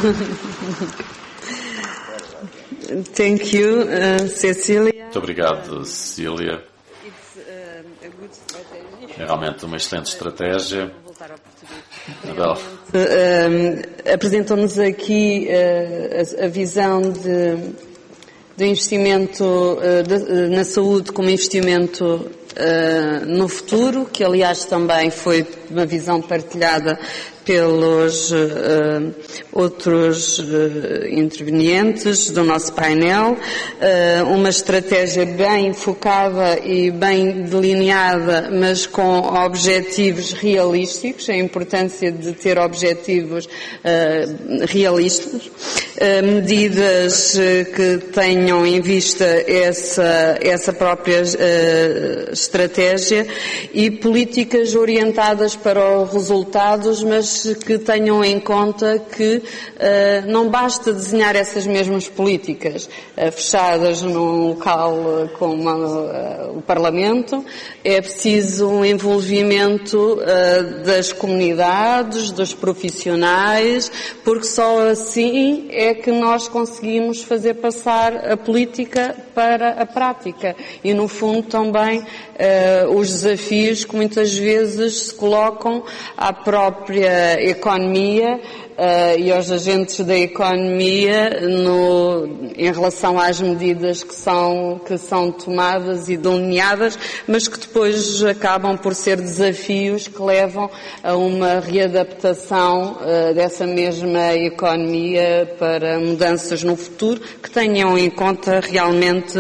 Speaker 1: Thank you, Cecília.
Speaker 5: Muito obrigado, Cecília. É realmente uma excelente estratégia.
Speaker 1: Apresentou-nos aqui a visão de investimento na saúde como investimento no futuro, que aliás também foi uma visão partilhada pelos outros intervenientes do nosso painel, uma estratégia bem focada e bem delineada, mas com objetivos realísticos, a importância de ter objetivos realistas, medidas que tenham em vista essa própria estratégia e políticas orientadas para os resultados, mas que tenham em conta que não basta desenhar essas mesmas políticas fechadas num local como o Parlamento, é preciso um envolvimento das comunidades, dos profissionais, porque só assim é que nós conseguimos fazer passar a política para a prática e, no fundo, também os desafios que muitas vezes se colocam à própria economia e aos agentes da economia em relação às medidas que são tomadas e delineadas, mas que depois acabam por ser desafios que levam a uma readaptação dessa mesma economia para mudanças no futuro que tenham em conta realmente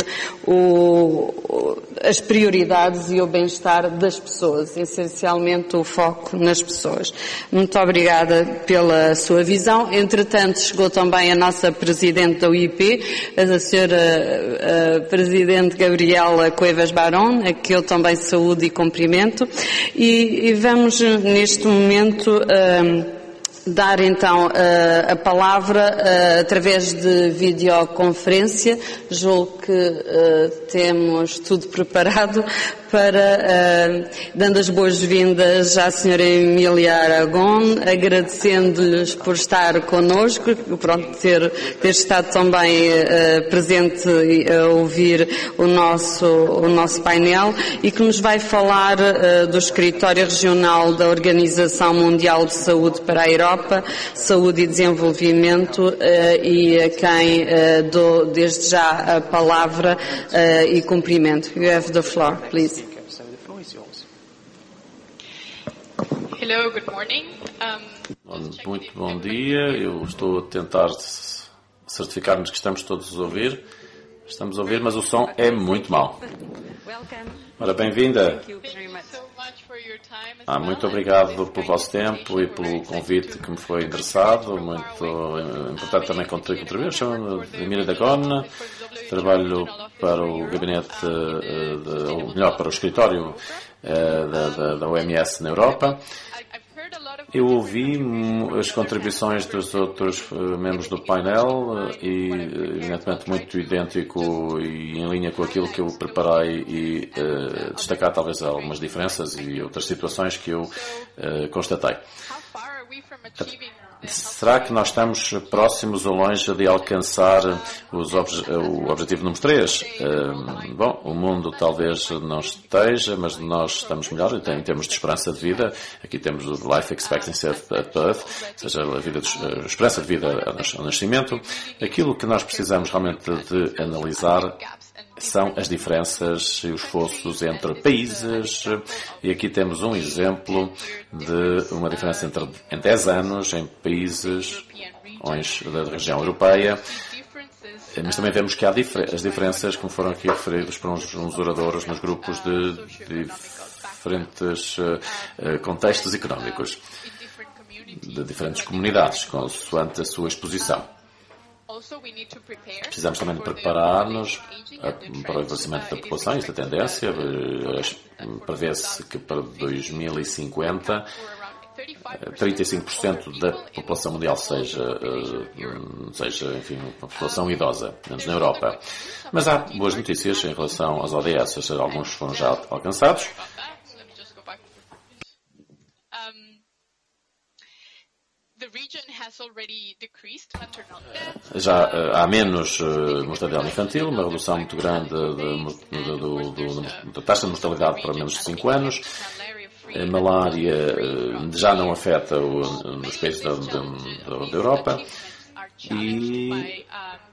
Speaker 1: as prioridades e o bem-estar das pessoas, essencialmente o foco nas pessoas. Muito obrigada pela sua visão. Entretanto, chegou também a nossa Presidente da UIP, a Sra. Presidente Gabriela Cuevas Barón, a que eu também saúdo e cumprimento, e vamos neste momento dar então a palavra através de videoconferência. Julgo que temos tudo preparado para, dando as boas-vindas à Sra. Emília Aragón, agradecendo-lhes por estar connosco, pronto, ter estado também presente a ouvir o nosso painel, e que nos vai falar do Escritório Regional da Organização Mundial de Saúde para a Europa, Saúde e Desenvolvimento, e a quem dou desde já a palavra e cumprimento. You have the floor, please.
Speaker 6: Hello, good morning.
Speaker 5: Muito bom dia. Eu estou a tentar certificar-nos que estamos todos a ouvir. Estamos a ouvir, mas o som é muito mau. Ora, bem-vinda. Muito obrigado pelo vosso tempo e pelo convite que me foi endereçado. Muito importante também contribuir. Eu chamo-me Emília Aragón, trabalho para o gabinete, ou melhor, para o escritório da OMS na Europa. Eu ouvi as contribuições dos outros membros do painel e, evidentemente, muito idêntico e em linha com aquilo que eu preparei, e destacar talvez algumas diferenças e outras situações que eu constatei. Será que nós estamos próximos ou longe de alcançar o objetivo número 3? Bom, o mundo talvez não esteja, mas nós estamos melhor em termos de esperança de vida. Aqui temos o Life Expectancy at Birth, ou seja, a esperança de vida ao nascimento. Aquilo que nós precisamos realmente de analisar são as diferenças e os fossos entre países. E aqui temos um exemplo de uma diferença em 10 anos em países da região europeia. Mas também vemos que há as diferenças, como foram aqui referidos por uns oradores, nos grupos de diferentes contextos económicos, de diferentes comunidades, consoante a sua exposição. Precisamos também de preparar-nos para o envelhecimento da população, esta tendência. Prevê-se que para 2050 35% da população mundial seja enfim, uma população idosa, menos na Europa. Mas há boas notícias em relação aos ODS, ou seja, alguns foram já alcançados. Já há menos mortalidade infantil, uma redução muito grande da taxa de mortalidade para menos de 5 anos. A malária já não afeta nos países da Europa e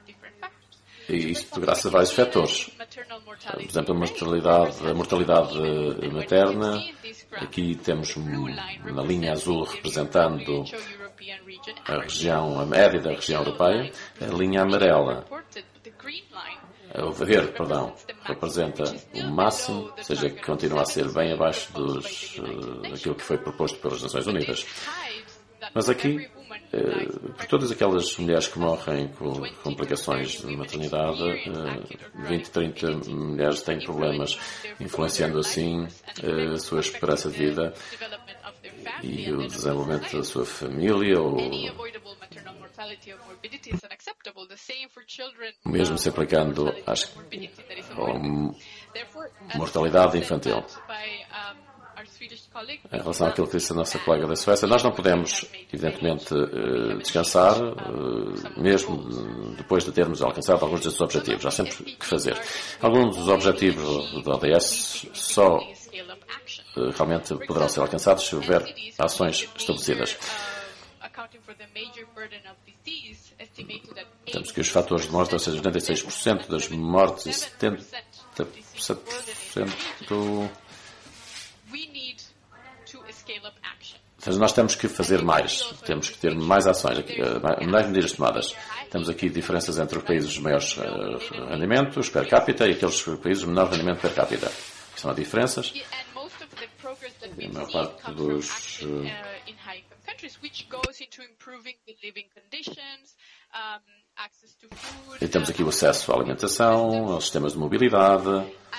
Speaker 5: isto graças a vários fatores. Por exemplo, a mortalidade materna. Aqui temos na linha azul representando a região, a média da região europeia. A linha amarela, o verde, perdão, representa o máximo, ou seja, que continua a ser bem abaixo daquilo que foi proposto pelas Nações Unidas. Mas aqui, por todas aquelas mulheres que morrem com complicações de maternidade, 20, 30 mulheres têm problemas, influenciando assim a sua esperança de vida e o desenvolvimento da sua família, mesmo se aplicando à mortalidade infantil. Em relação àquilo que disse a nossa colega da Suécia, nós não podemos, evidentemente, descansar, mesmo depois de termos alcançado alguns desses objetivos. Há sempre que fazer. Alguns dos objetivos da ODS só realmente poderão ser alcançados se houver ações estabelecidas. Temos que os fatores de morte, ou seja, 96% das mortes e 77%. Ou seja, nós temos que fazer mais, temos que ter mais ações, mais medidas tomadas. Temos aqui diferenças entre os países de maiores rendimentos per capita e aqueles países de menor rendimento per capita. São as diferenças. E a maior parte dos... E temos aqui o acesso à alimentação, aos sistemas de mobilidade.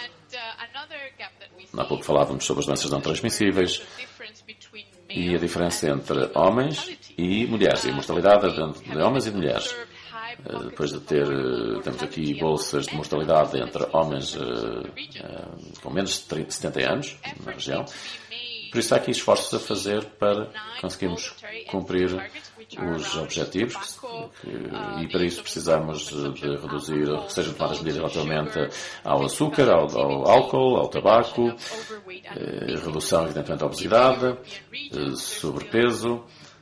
Speaker 5: Há pouco falávamos sobre as doenças não transmissíveis e a diferença entre homens e mulheres, e a mortalidade de homens e de mulheres. Depois de temos aqui bolsas de mortalidade entre homens com menos de 70 anos na região. Por isso há aqui esforços a fazer para conseguirmos cumprir os objetivos e para isso precisamos de reduzir, que sejam tomadas medidas relativamente ao açúcar, ao álcool, ao tabaco, redução evidentemente da obesidade, sobrepeso.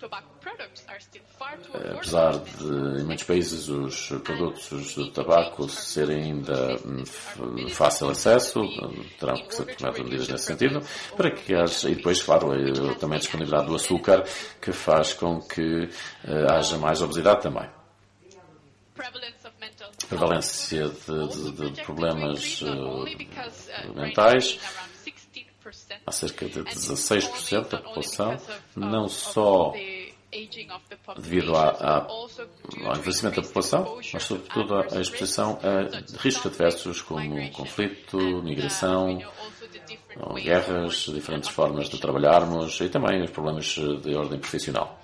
Speaker 5: Apesar de, em muitos países, os produtos do tabaco serem ainda de fácil acesso, terão que ser tomadas medidas nesse sentido, para que haja, e depois, claro, também a disponibilidade do açúcar, que faz com que haja mais obesidade também. Prevalência de problemas mentais. Há cerca de 16% da população, não só devido ao envelhecimento da população, mas sobretudo à exposição a riscos adversos como conflito, migração, guerras, diferentes formas de trabalharmos e também os problemas de ordem profissional.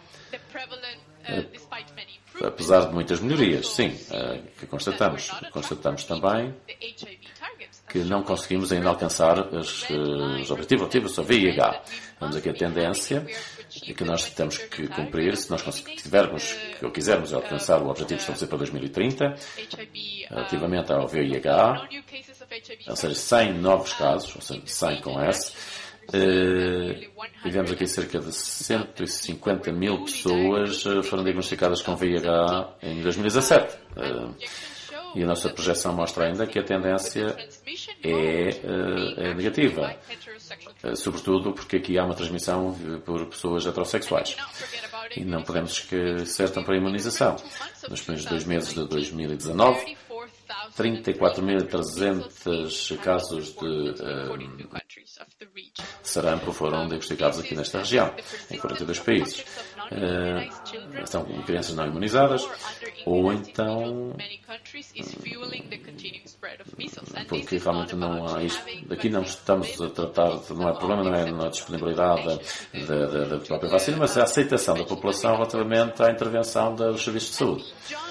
Speaker 5: Apesar de muitas melhorias, sim, que constatamos também que não conseguimos ainda alcançar os objetivos relativos ao VIH. Vemos aqui a tendência e que nós temos que cumprir se nós tivermos ou quisermos alcançar o objetivo estabelecido para 2030, relativamente ao VIH, ou seja, 100 novos casos, ou seja, 100 com S. Tivemos aqui cerca de 150 mil pessoas foram diagnosticadas com VIH em 2017. E a nossa projeção mostra ainda que a tendência é negativa, sobretudo porque aqui há uma transmissão por pessoas heterossexuais. E não podemos esquecer também a imunização. Nos primeiros 2 meses de 2019, 34.300 casos de sarampo foram diagnosticados aqui nesta região, em 42 países. São crianças não imunizadas, ou então porque realmente não há isto. Aqui não estamos a tratar, não é problema, não é na disponibilidade da própria vacina, mas a aceitação da população relativamente à intervenção dos serviços de saúde.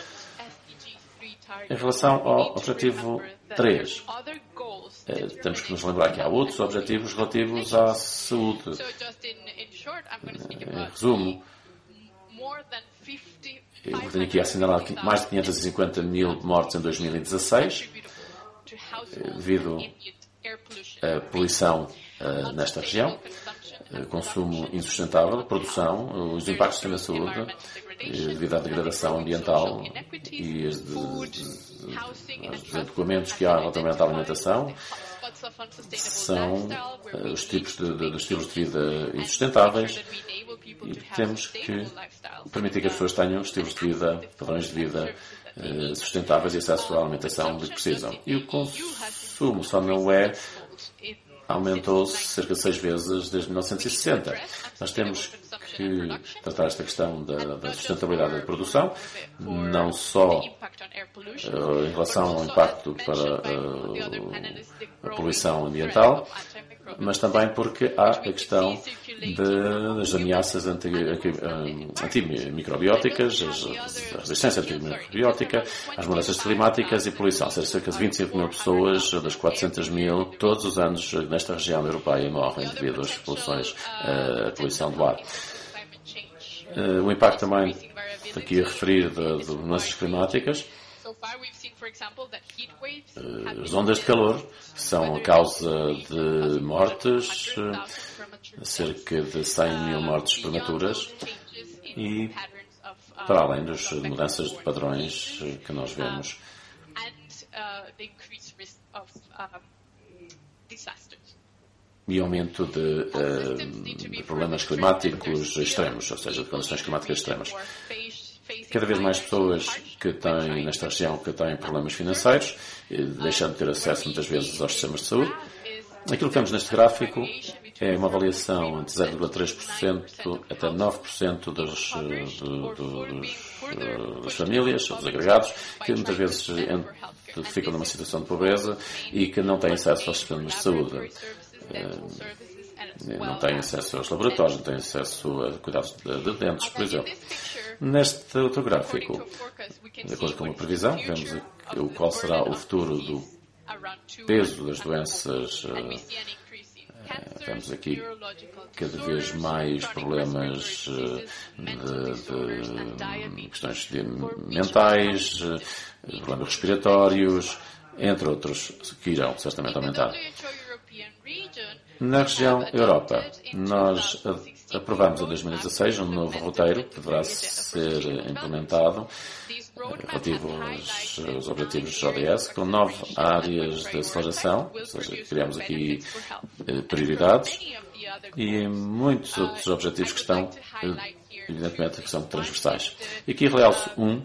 Speaker 5: Em relação ao objetivo 3, temos que nos lembrar que há outros objetivos relativos à saúde. Em resumo, eu tenho aqui a assinalar mais de 550 mil mortes em 2016, devido à poluição nesta região, consumo insustentável, produção, os impactos na saúde, devido à degradação ambiental e os adequamentos que há relativamente à alimentação, são os tipos de estilos de vida insustentáveis e temos que permitir que as pessoas tenham estilos de vida, padrões de vida sustentáveis e acesso à alimentação que precisam. E o consumo só não aumentou-se cerca de 6 vezes desde 1960. Nós temos que tratar esta questão da sustentabilidade da produção, não só em relação ao impacto para a poluição ambiental, mas também porque há a questão das ameaças antimicrobióticas, a resistência antimicrobiótica, as mudanças climáticas e poluição. Ou seja, cerca de 25 mil pessoas das 400 mil todos os anos nesta região europeia morrem devido às poluições, à poluição do ar. O impacto também, aqui a referir, das mudanças climáticas. As ondas de calor são a causa de mortes, cerca de 100 mil mortes prematuras, e para além das mudanças de padrões que nós vemos. E aumento de problemas climáticos extremos, ou seja, de condições climáticas extremas. Cada vez mais pessoas que têm, nesta região, que têm problemas financeiros, deixando de ter acesso muitas vezes aos sistemas de saúde. Aquilo que vemos neste gráfico é uma avaliação de 0,3% até 9% das famílias, dos agregados, que muitas vezes ficam numa situação de pobreza e que não têm acesso aos sistemas de saúde. Não têm acesso aos laboratórios, não têm acesso a cuidados de dentes, por exemplo. Neste outro gráfico, de acordo com a previsão, vemos qual será o futuro do peso das doenças. Temos aqui cada vez mais problemas de questões mentais, problemas respiratórios, entre outros, que irão certamente aumentar. Na região Europa, nós aprovamos em 2016 um novo roteiro que deverá ser implementado relativo aos objetivos ODS, com 9 áreas de aceleração, ou seja, criamos aqui prioridades e muitos outros objetivos que estão, evidentemente, que são transversais. E aqui realço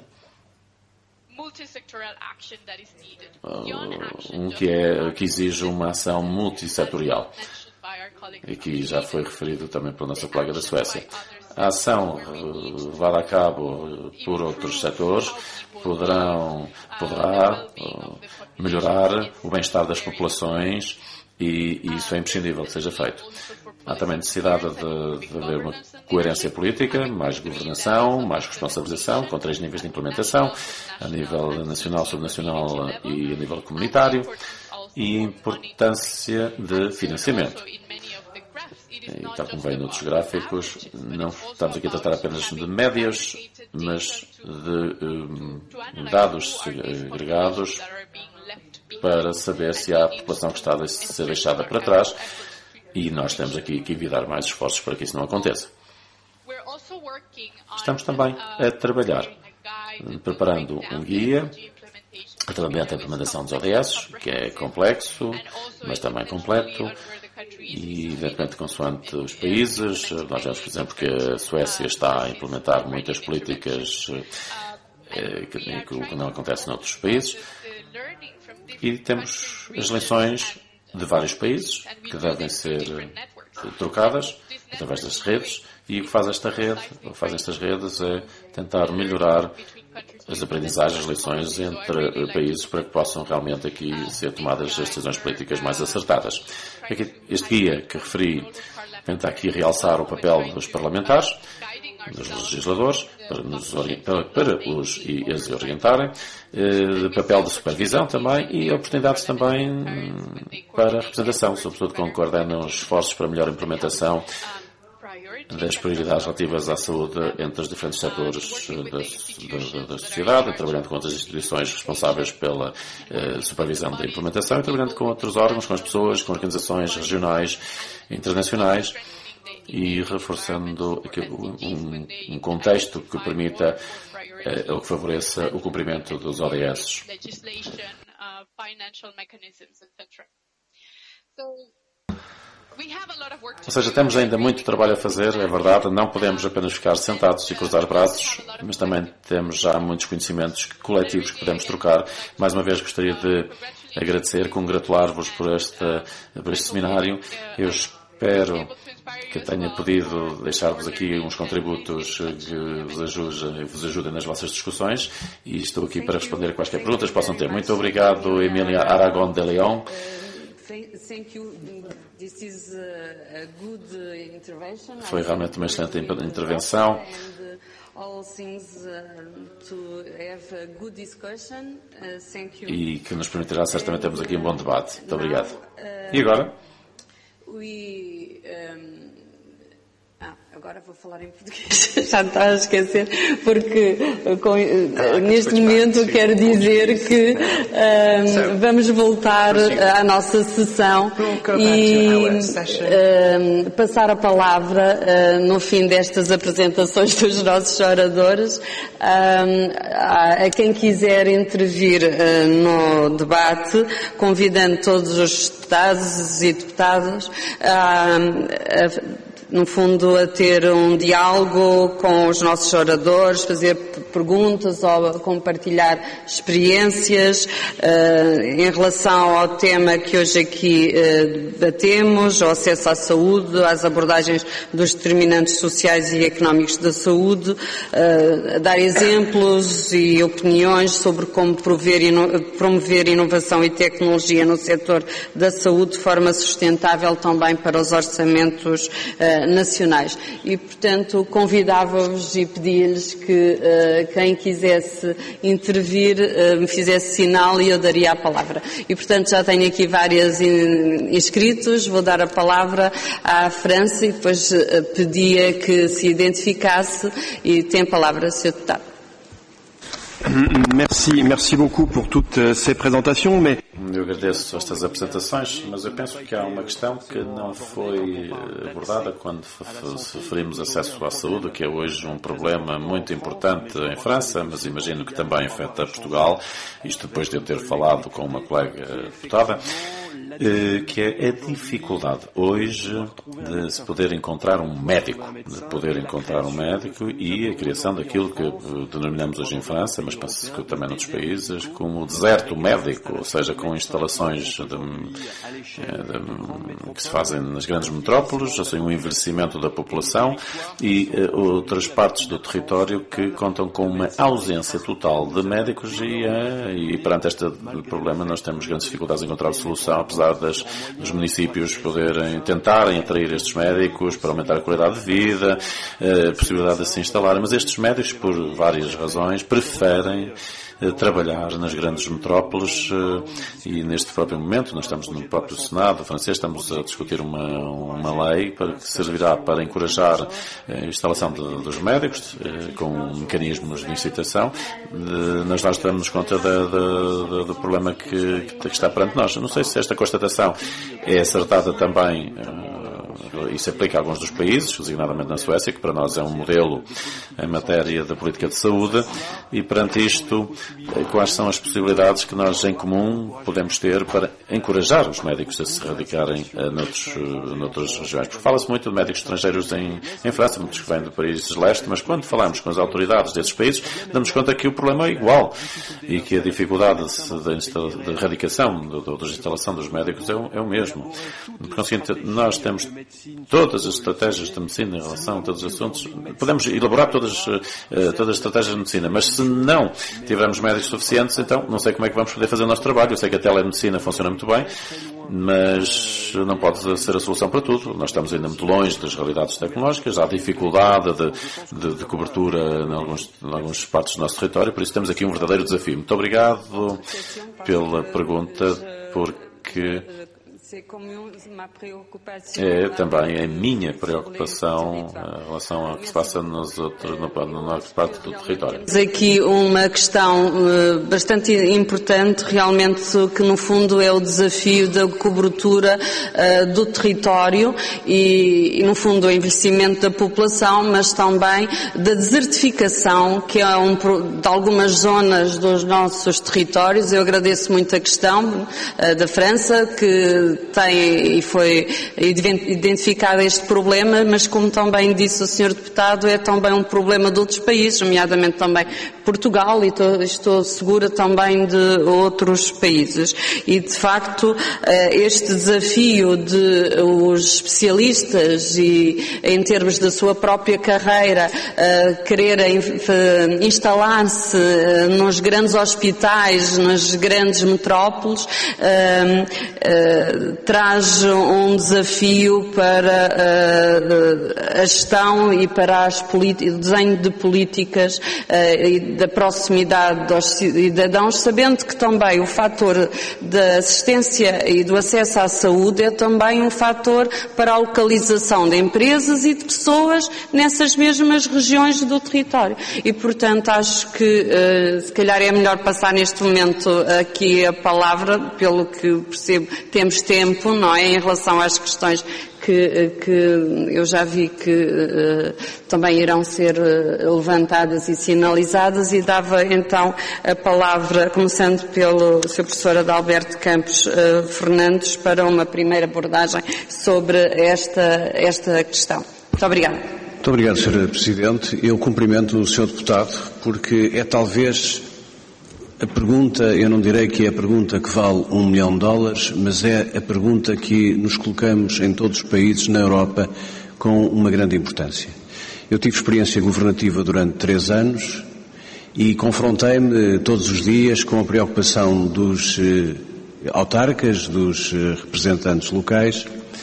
Speaker 5: que exige uma ação multissetorial. Aqui já foi referido também pela nossa colega da Suécia. A ação levada a cabo por outros setores poderá melhorar o bem-estar das populações e isso é imprescindível que seja feito. Há também necessidade de haver uma coerência política, mais governação, mais responsabilização, com 3 níveis de implementação, a nível nacional, subnacional e a nível comunitário, e importância de financiamento. e tal como veio noutros gráficos, não estamos aqui a tratar apenas de médias, mas de dados agregados para saber se há população que está a ser deixada para trás, e nós temos aqui que evitar mais esforços para que isso não aconteça. Estamos também a trabalhar, preparando um guia, relativamente à implementação dos ODS, que é complexo, mas também completo, e evidentemente consoante os países. Nós vemos, por exemplo, que a Suécia está a implementar muitas políticas que não acontece noutros países, e temos as lições de vários países que devem ser trocadas através das redes, e o que faz fazem estas redes é tentar melhorar as aprendizagens, as lições entre países para que possam realmente aqui ser tomadas as decisões políticas mais acertadas. Este guia que referi tenta aqui realçar o papel dos parlamentares, dos legisladores, para os e as orientarem, papel de supervisão também e oportunidades também para a representação, sobretudo concordando nos esforços para melhor implementação das prioridades relativas à saúde entre os diferentes setores da sociedade, trabalhando com outras instituições responsáveis pela supervisão da implementação e trabalhando com outros órgãos, com as pessoas, com organizações regionais e internacionais, e reforçando um contexto que permita ou que favoreça o cumprimento dos ODS. Ou seja, temos ainda muito trabalho a fazer, é verdade, não podemos apenas ficar sentados e cruzar braços, mas também temos já muitos conhecimentos coletivos que podemos trocar. Mais uma vez gostaria de agradecer, congratular-vos por este seminário. Eu espero que tenha podido deixar-vos aqui uns contributos que vos ajudem nas vossas discussões, e estou aqui para responder a quaisquer perguntas que possam ter. Muito obrigado, Emília Aragón de León. Foi realmente uma excelente intervenção. E que nos permitirá certamente termos aqui um bom debate. Muito obrigado. E agora?
Speaker 1: Agora vou falar em português, já me estava a esquecer, porque neste momento quero dizer que vamos voltar à nossa sessão e passar a palavra no fim destas apresentações dos nossos oradores a quem quiser intervir no debate, convidando todos os deputados e deputadas no fundo, a ter um diálogo com os nossos oradores, fazer perguntas ou compartilhar experiências em relação ao tema que hoje aqui debatemos, o acesso à saúde, às abordagens dos determinantes sociais e económicos da saúde, dar exemplos e opiniões sobre como promover inovação e tecnologia no setor da saúde de forma sustentável também para os orçamentos nacionais. E, portanto, convidava-vos e pedia-lhes que quem quisesse intervir me fizesse sinal e eu daria a palavra. E, portanto, já tenho aqui vários inscritos. Vou dar a palavra à França e depois pedia que se identificasse e tem a palavra, Sr. Deputado.
Speaker 7: Merci beaucoup por toutes ces présentations, mais
Speaker 5: eu agradeço estas apresentações, mas eu penso que há uma questão que não foi abordada quando referimos acesso à saúde, que é hoje um problema muito importante em França, mas imagino que também afeta Portugal, isto depois de eu ter falado com uma colega deputada, que é a dificuldade hoje de se poder encontrar um médico, e a criação daquilo que denominamos hoje em França, mas penso que também noutros países, como o deserto médico, ou seja, com instalações que se fazem nas grandes metrópoles, ou seja, um envelhecimento da população e outras partes do território que contam com uma ausência total de médicos e perante este problema nós temos grandes dificuldades em encontrar solução, apesar dos municípios tentarem atrair estes médicos para aumentar a qualidade de vida, a possibilidade de se instalar, mas estes médicos, por várias razões, preferem trabalhar nas grandes metrópoles e neste próprio momento, nós estamos no próprio Senado francês, estamos a discutir uma lei que servirá para encorajar a instalação dos médicos com mecanismos de incitação. Nós damos conta do problema que está perante nós. Não sei se esta constatação é acertada também. Isso aplica a alguns dos países, designadamente na Suécia, que para nós é um modelo em matéria da política de saúde, e perante isto, quais são as possibilidades que nós em comum podemos ter para encorajar os médicos a se radicarem noutras regiões? Porque fala-se muito de médicos estrangeiros em França, muitos que vêm de países de leste, mas quando falamos com as autoridades desses países, damos conta que o problema é igual e que a dificuldade de radicação, da instalação dos médicos é o mesmo. Por conseguinte, nós temos todas as estratégias de medicina em relação a todos os assuntos. Podemos elaborar todas as estratégias de medicina, mas se não tivermos médicos suficientes, então não sei como é que vamos poder fazer o nosso trabalho. Eu sei que a telemedicina funciona muito bem, mas não pode ser a solução para tudo. Nós estamos ainda muito longe das realidades tecnológicas, há dificuldade de cobertura em algumas partes do nosso território, por isso temos aqui um verdadeiro desafio. Muito obrigado pela pergunta, porque é também a minha preocupação em relação ao que se passa na parte do território.
Speaker 1: Aqui uma questão bastante importante, realmente, que no fundo é o desafio da cobertura do território e no fundo o envelhecimento da população, mas também da desertificação, que é de algumas zonas dos nossos territórios. Eu agradeço muito a questão da França, que tem e foi identificado este problema, mas como também disse o Sr. Deputado, é também um problema de outros países, nomeadamente também Portugal, e estou segura também de outros países. E de facto este desafio de os especialistas e em termos da sua própria carreira quererem instalar-se nos grandes hospitais, nas grandes metrópoles, traz um desafio para a gestão e para o desenho de políticas e da proximidade dos cidadãos, sabendo que também o fator da assistência e do acesso à saúde é também um fator para a localização de empresas e de pessoas nessas mesmas regiões do território. E, portanto, acho que se calhar é melhor passar neste momento aqui a palavra, pelo que percebo, temos tempo, não é, em relação às questões que eu já vi que também irão ser levantadas e sinalizadas, e dava então a palavra, começando pelo Sr. Professor Adalberto Campos Fernandes, para uma primeira abordagem sobre esta questão. Muito obrigada.
Speaker 2: Muito obrigado, Sra. Presidente. Eu cumprimento o Sr. Deputado, porque é talvez a pergunta, eu não direi que é a pergunta que vale $1 milhão, mas é a pergunta que nos colocamos em todos os países na Europa com uma grande importância. Eu tive experiência governativa durante 3 anos e confrontei-me todos os dias com a preocupação dos autarcas, dos representantes locais,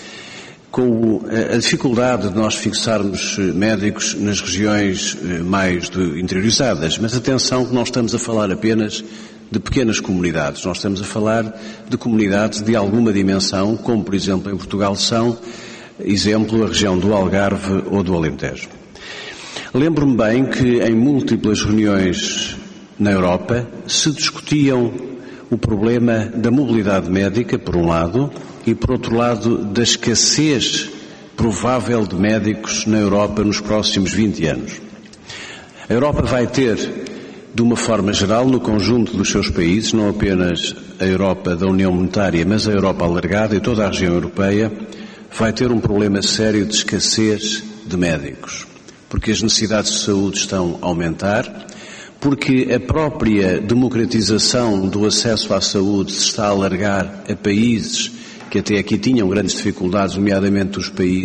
Speaker 2: com a dificuldade de nós fixarmos médicos nas regiões mais interiorizadas. Mas atenção que não estamos a falar apenas de pequenas comunidades, nós estamos a falar de comunidades de alguma dimensão, como por exemplo em Portugal são, exemplo, a região do Algarve ou do Alentejo. Lembro-me bem que em múltiplas reuniões na Europa se discutiam o problema da mobilidade médica, por um lado, e, por outro lado, da escassez provável de médicos na Europa nos próximos 20 anos. A Europa vai ter, de uma forma geral, no conjunto dos seus países, não apenas a Europa da União Monetária, mas a Europa alargada e toda a região europeia, vai ter um problema sério de escassez de médicos, porque as necessidades de saúde estão a aumentar, porque a própria democratização do acesso à saúde se está a alargar a países que até aqui tinham grandes dificuldades, nomeadamente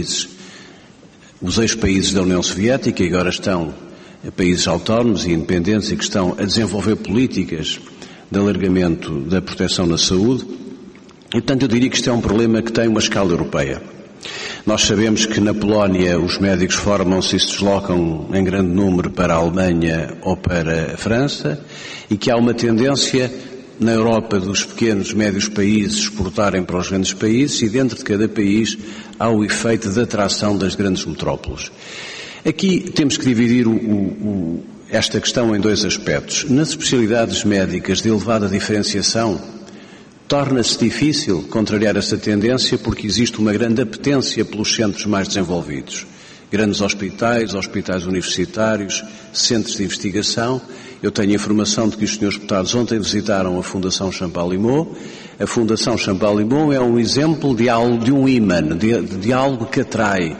Speaker 2: os ex-países da União Soviética, e agora estão países autónomos e independentes e que estão a desenvolver políticas de alargamento da proteção na saúde. E, portanto, eu diria que isto é um problema que tem uma escala europeia. Nós sabemos que na Polónia os médicos formam-se e se deslocam em grande número para a Alemanha ou para a França e que há uma tendência na Europa dos pequenos, médios países exportarem para os grandes países e dentro de cada país há o efeito de atração das grandes metrópoles. Aqui temos que dividir esta questão em dois aspectos. Nas especialidades médicas de elevada diferenciação, torna-se difícil contrariar essa tendência porque existe uma grande apetência pelos centros mais desenvolvidos. Grandes hospitais, hospitais universitários, centros de investigação. Eu tenho informação de que os senhores deputados ontem visitaram a Fundação Champalimau. A Fundação Champalimau é um exemplo de um imã, de algo que atrai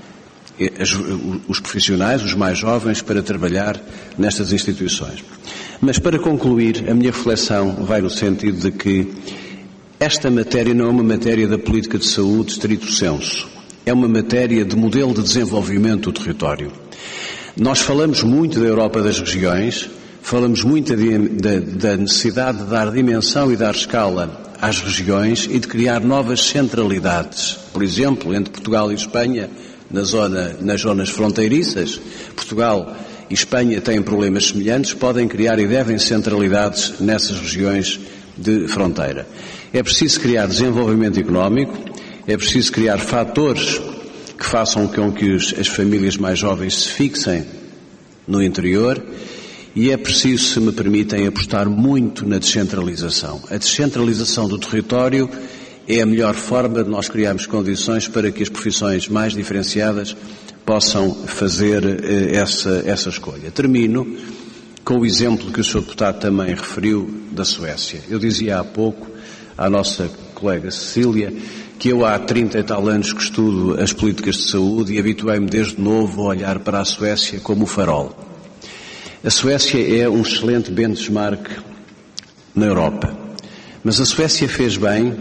Speaker 2: os profissionais, os mais jovens, para trabalhar nestas instituições. Mas para concluir, a minha reflexão vai no sentido de que esta matéria não é uma matéria da política de saúde stricto sensu. É uma matéria de modelo de desenvolvimento do território. Nós falamos muito da Europa das regiões, falamos muito da necessidade de dar dimensão e dar escala às regiões e de criar novas centralidades. Por exemplo, entre Portugal e Espanha, nas zonas fronteiriças, Portugal e Espanha têm problemas semelhantes, podem criar e devem centralidades nessas regiões de fronteira. É preciso criar desenvolvimento económico, é preciso criar fatores que façam com que as famílias mais jovens se fixem no interior e é preciso, se me permitem, apostar muito na descentralização. A descentralização do território é a melhor forma de nós criarmos condições para que as profissões mais diferenciadas possam fazer essa escolha. Termino com o exemplo que o Sr. Deputado também referiu da Suécia. Eu dizia há pouco à nossa colega Cecília que eu há 30 e tal anos que estudo as políticas de saúde e habituei-me desde novo a olhar para a Suécia como o farol. A Suécia é um excelente benchmark na Europa, mas a Suécia fez bem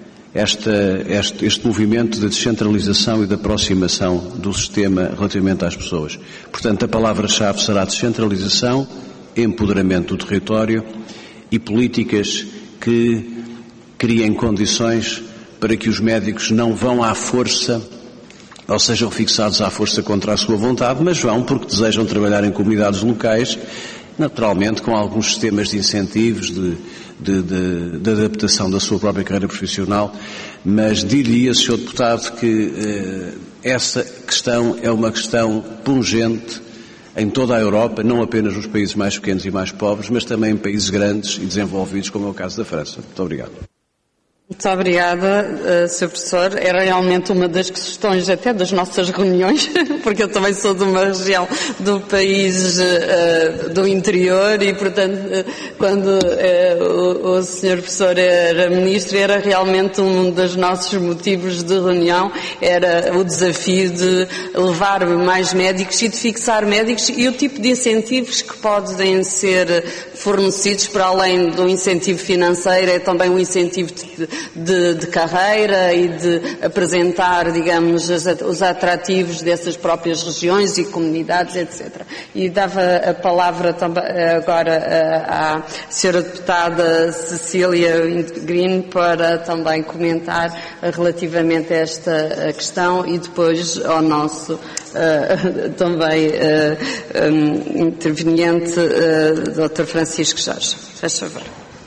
Speaker 2: este movimento de descentralização e de aproximação do sistema relativamente às pessoas. Portanto, a palavra-chave será descentralização, empoderamento do território e políticas que criem condições para que os médicos não vão à força ou sejam fixados à força contra a sua vontade, mas vão porque desejam trabalhar em comunidades locais, naturalmente com alguns sistemas de incentivos, de adaptação da sua própria carreira profissional, mas diria, Sr. Deputado, que essa questão é uma questão pungente em toda a Europa, não apenas nos países mais pequenos e mais pobres, mas também em países grandes e desenvolvidos, como é o caso da França. Muito obrigado.
Speaker 1: Muito obrigada, Sr. Professor. Era realmente uma das questões até das nossas reuniões, porque eu também sou de uma região do país do interior e, portanto, quando o Sr. Professor era Ministro, era realmente um dos nossos motivos de reunião, era o desafio de levar mais médicos e de fixar médicos e o tipo de incentivos que podem ser fornecidos para além do incentivo financeiro, é também um incentivo de carreira e de apresentar, digamos, os atrativos dessas próprias regiões e comunidades, etc. E dava a palavra também agora à Sra. Deputada Cecília Green para também comentar relativamente a esta questão e depois ao nosso também interveniente, Dr. Francisco Jorge. Faz favor.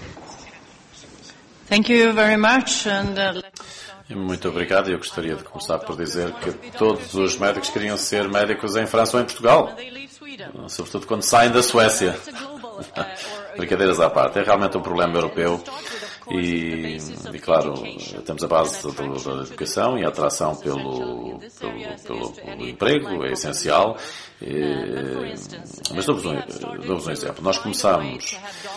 Speaker 4: Thank you very much.
Speaker 5: Muito obrigado. Eu gostaria de começar por dizer que todos os médicos queriam ser médicos em França ou em Portugal, sobretudo quando saem da Suécia. Brincadeiras à parte. É realmente um problema europeu e claro, temos a base da educação e a atração pelo emprego, é essencial. Mas dou-vos um exemplo. Nós começámos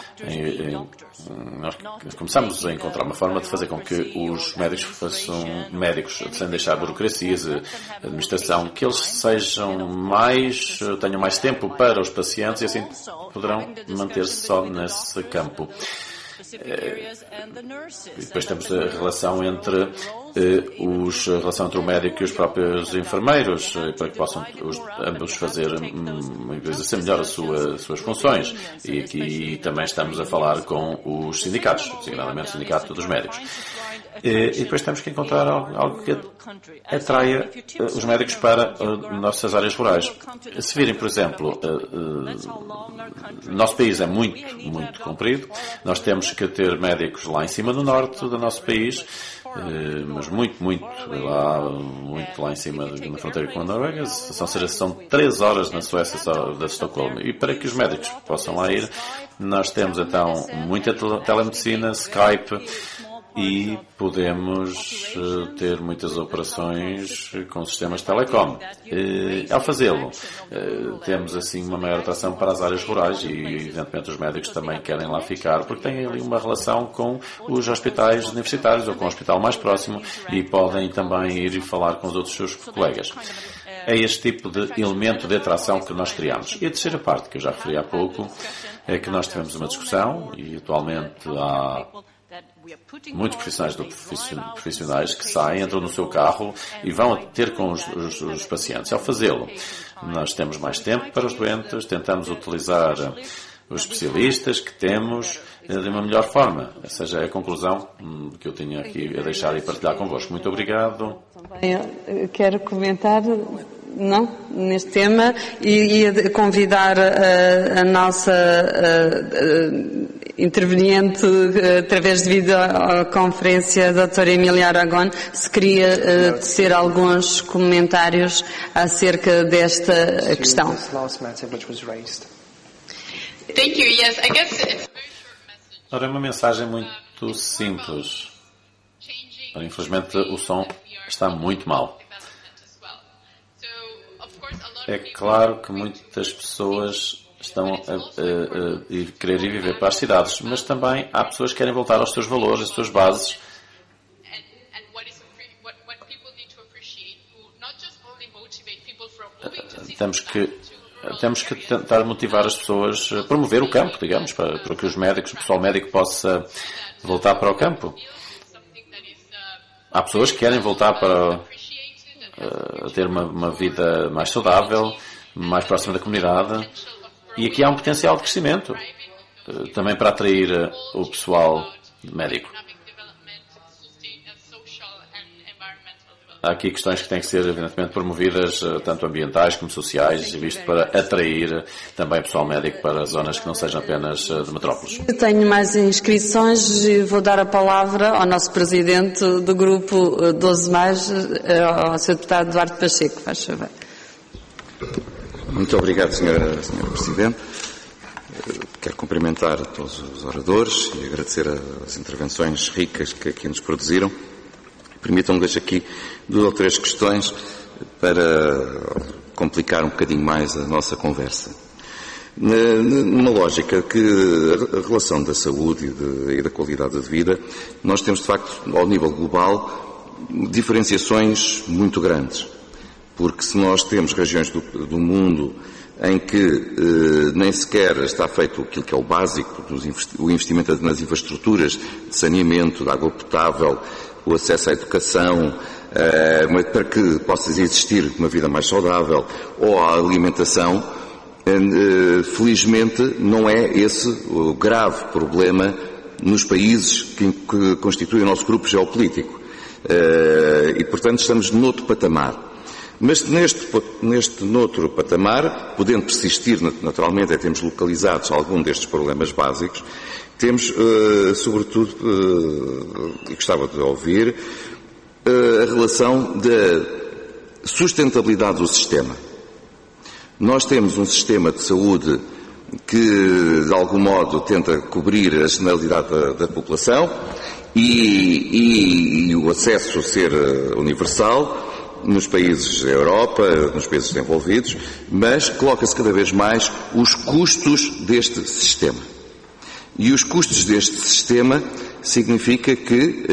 Speaker 5: a encontrar uma forma de fazer com que os médicos façam médicos, sem deixar burocracias, administração, que eles tenham mais tempo para os pacientes e assim poderão manter-se só nesse campo. E depois temos a relação entre o médico e os próprios enfermeiros, para que possam ambos fazer exercer melhor as suas funções. E aqui também estamos a falar com os sindicatos, designadamente o Sindicato dos Médicos. E depois temos que encontrar algo que atraia os médicos para nossas áreas rurais. Se virem, por exemplo, o nosso país é muito comprido, nós temos que ter médicos lá em cima do norte do nosso país, mas muito lá em cima na fronteira com a Noruega, são 3 horas na Suécia da Estocolmo. E para que os médicos possam lá ir, nós temos então muita telemedicina, Skype, e podemos ter muitas operações com sistemas de telecom. Ao fazê-lo, temos assim uma maior atração para as áreas rurais e, evidentemente, os médicos também querem lá ficar, porque têm ali uma relação com os hospitais universitários ou com o hospital mais próximo e podem também ir e falar com os outros seus colegas. É este tipo de elemento de atração que nós criamos. E a terceira parte, que eu já referi há pouco, é que nós tivemos uma discussão e atualmente há muitos profissionais que saem, entram no seu carro e vão ter com os pacientes. Ao fazê-lo, nós temos mais tempo para os doentes, tentamos utilizar os especialistas que temos de uma melhor forma. Essa já é a conclusão que eu tinha aqui a deixar e partilhar convosco. Muito obrigado.
Speaker 1: Também eu quero comentar neste tema e convidar a nossa interveniente através de videoconferência, a doutora Emília Aragón, se queria tecer alguns comentários acerca desta questão.
Speaker 6: Thank you. Yes, I guess it's a very short message.
Speaker 5: Ora, é uma mensagem muito simples. Ora, infelizmente o som está muito mal. É claro que muitas pessoas estão a querer ir viver para as cidades, mas também há pessoas que querem voltar aos seus valores, às suas bases. Temos que tentar motivar as pessoas, promover o campo, digamos, para que os médicos, o pessoal médico possa voltar para o campo. Há pessoas que querem voltar para ter uma vida mais saudável, mais próxima da comunidade. E aqui há um potencial de crescimento, também para atrair o pessoal médico. Há aqui questões que têm que ser, evidentemente, promovidas, tanto ambientais como sociais, e isto para atrair também o pessoal médico para zonas que não sejam apenas de metrópoles.
Speaker 1: Eu tenho mais inscrições e vou dar a palavra ao nosso presidente do grupo 12+, ao Sr. Deputado Duarte Pacheco. Faz favor.
Speaker 8: Muito obrigado, Sra. Presidente. Quero cumprimentar a todos os oradores e agradecer as intervenções ricas que aqui nos produziram. Permitam-me deixar aqui 2 ou 3 questões para complicar um bocadinho mais a nossa conversa. Numa lógica que a relação da saúde e da qualidade de vida, nós temos de facto, ao nível global, diferenciações muito grandes. Porque se nós temos regiões do mundo em que nem sequer está feito aquilo que é o básico, o investimento nas infraestruturas de saneamento, de água potável, o acesso à educação, para que possa existir uma vida mais saudável, ou à alimentação, felizmente não é esse o grave problema nos países que constituem o nosso grupo geopolítico. E, portanto, estamos noutro patamar. Mas noutro patamar, podendo persistir naturalmente, temos localizados algum destes problemas básicos, temos, sobretudo, e gostava de ouvir, a relação da sustentabilidade do sistema. Nós temos um sistema de saúde que, de algum modo, tenta cobrir a generalidade da população e o acesso ser universal nos países da Europa, nos países desenvolvidos, mas coloca-se cada vez mais os custos deste sistema. E os custos deste sistema significa que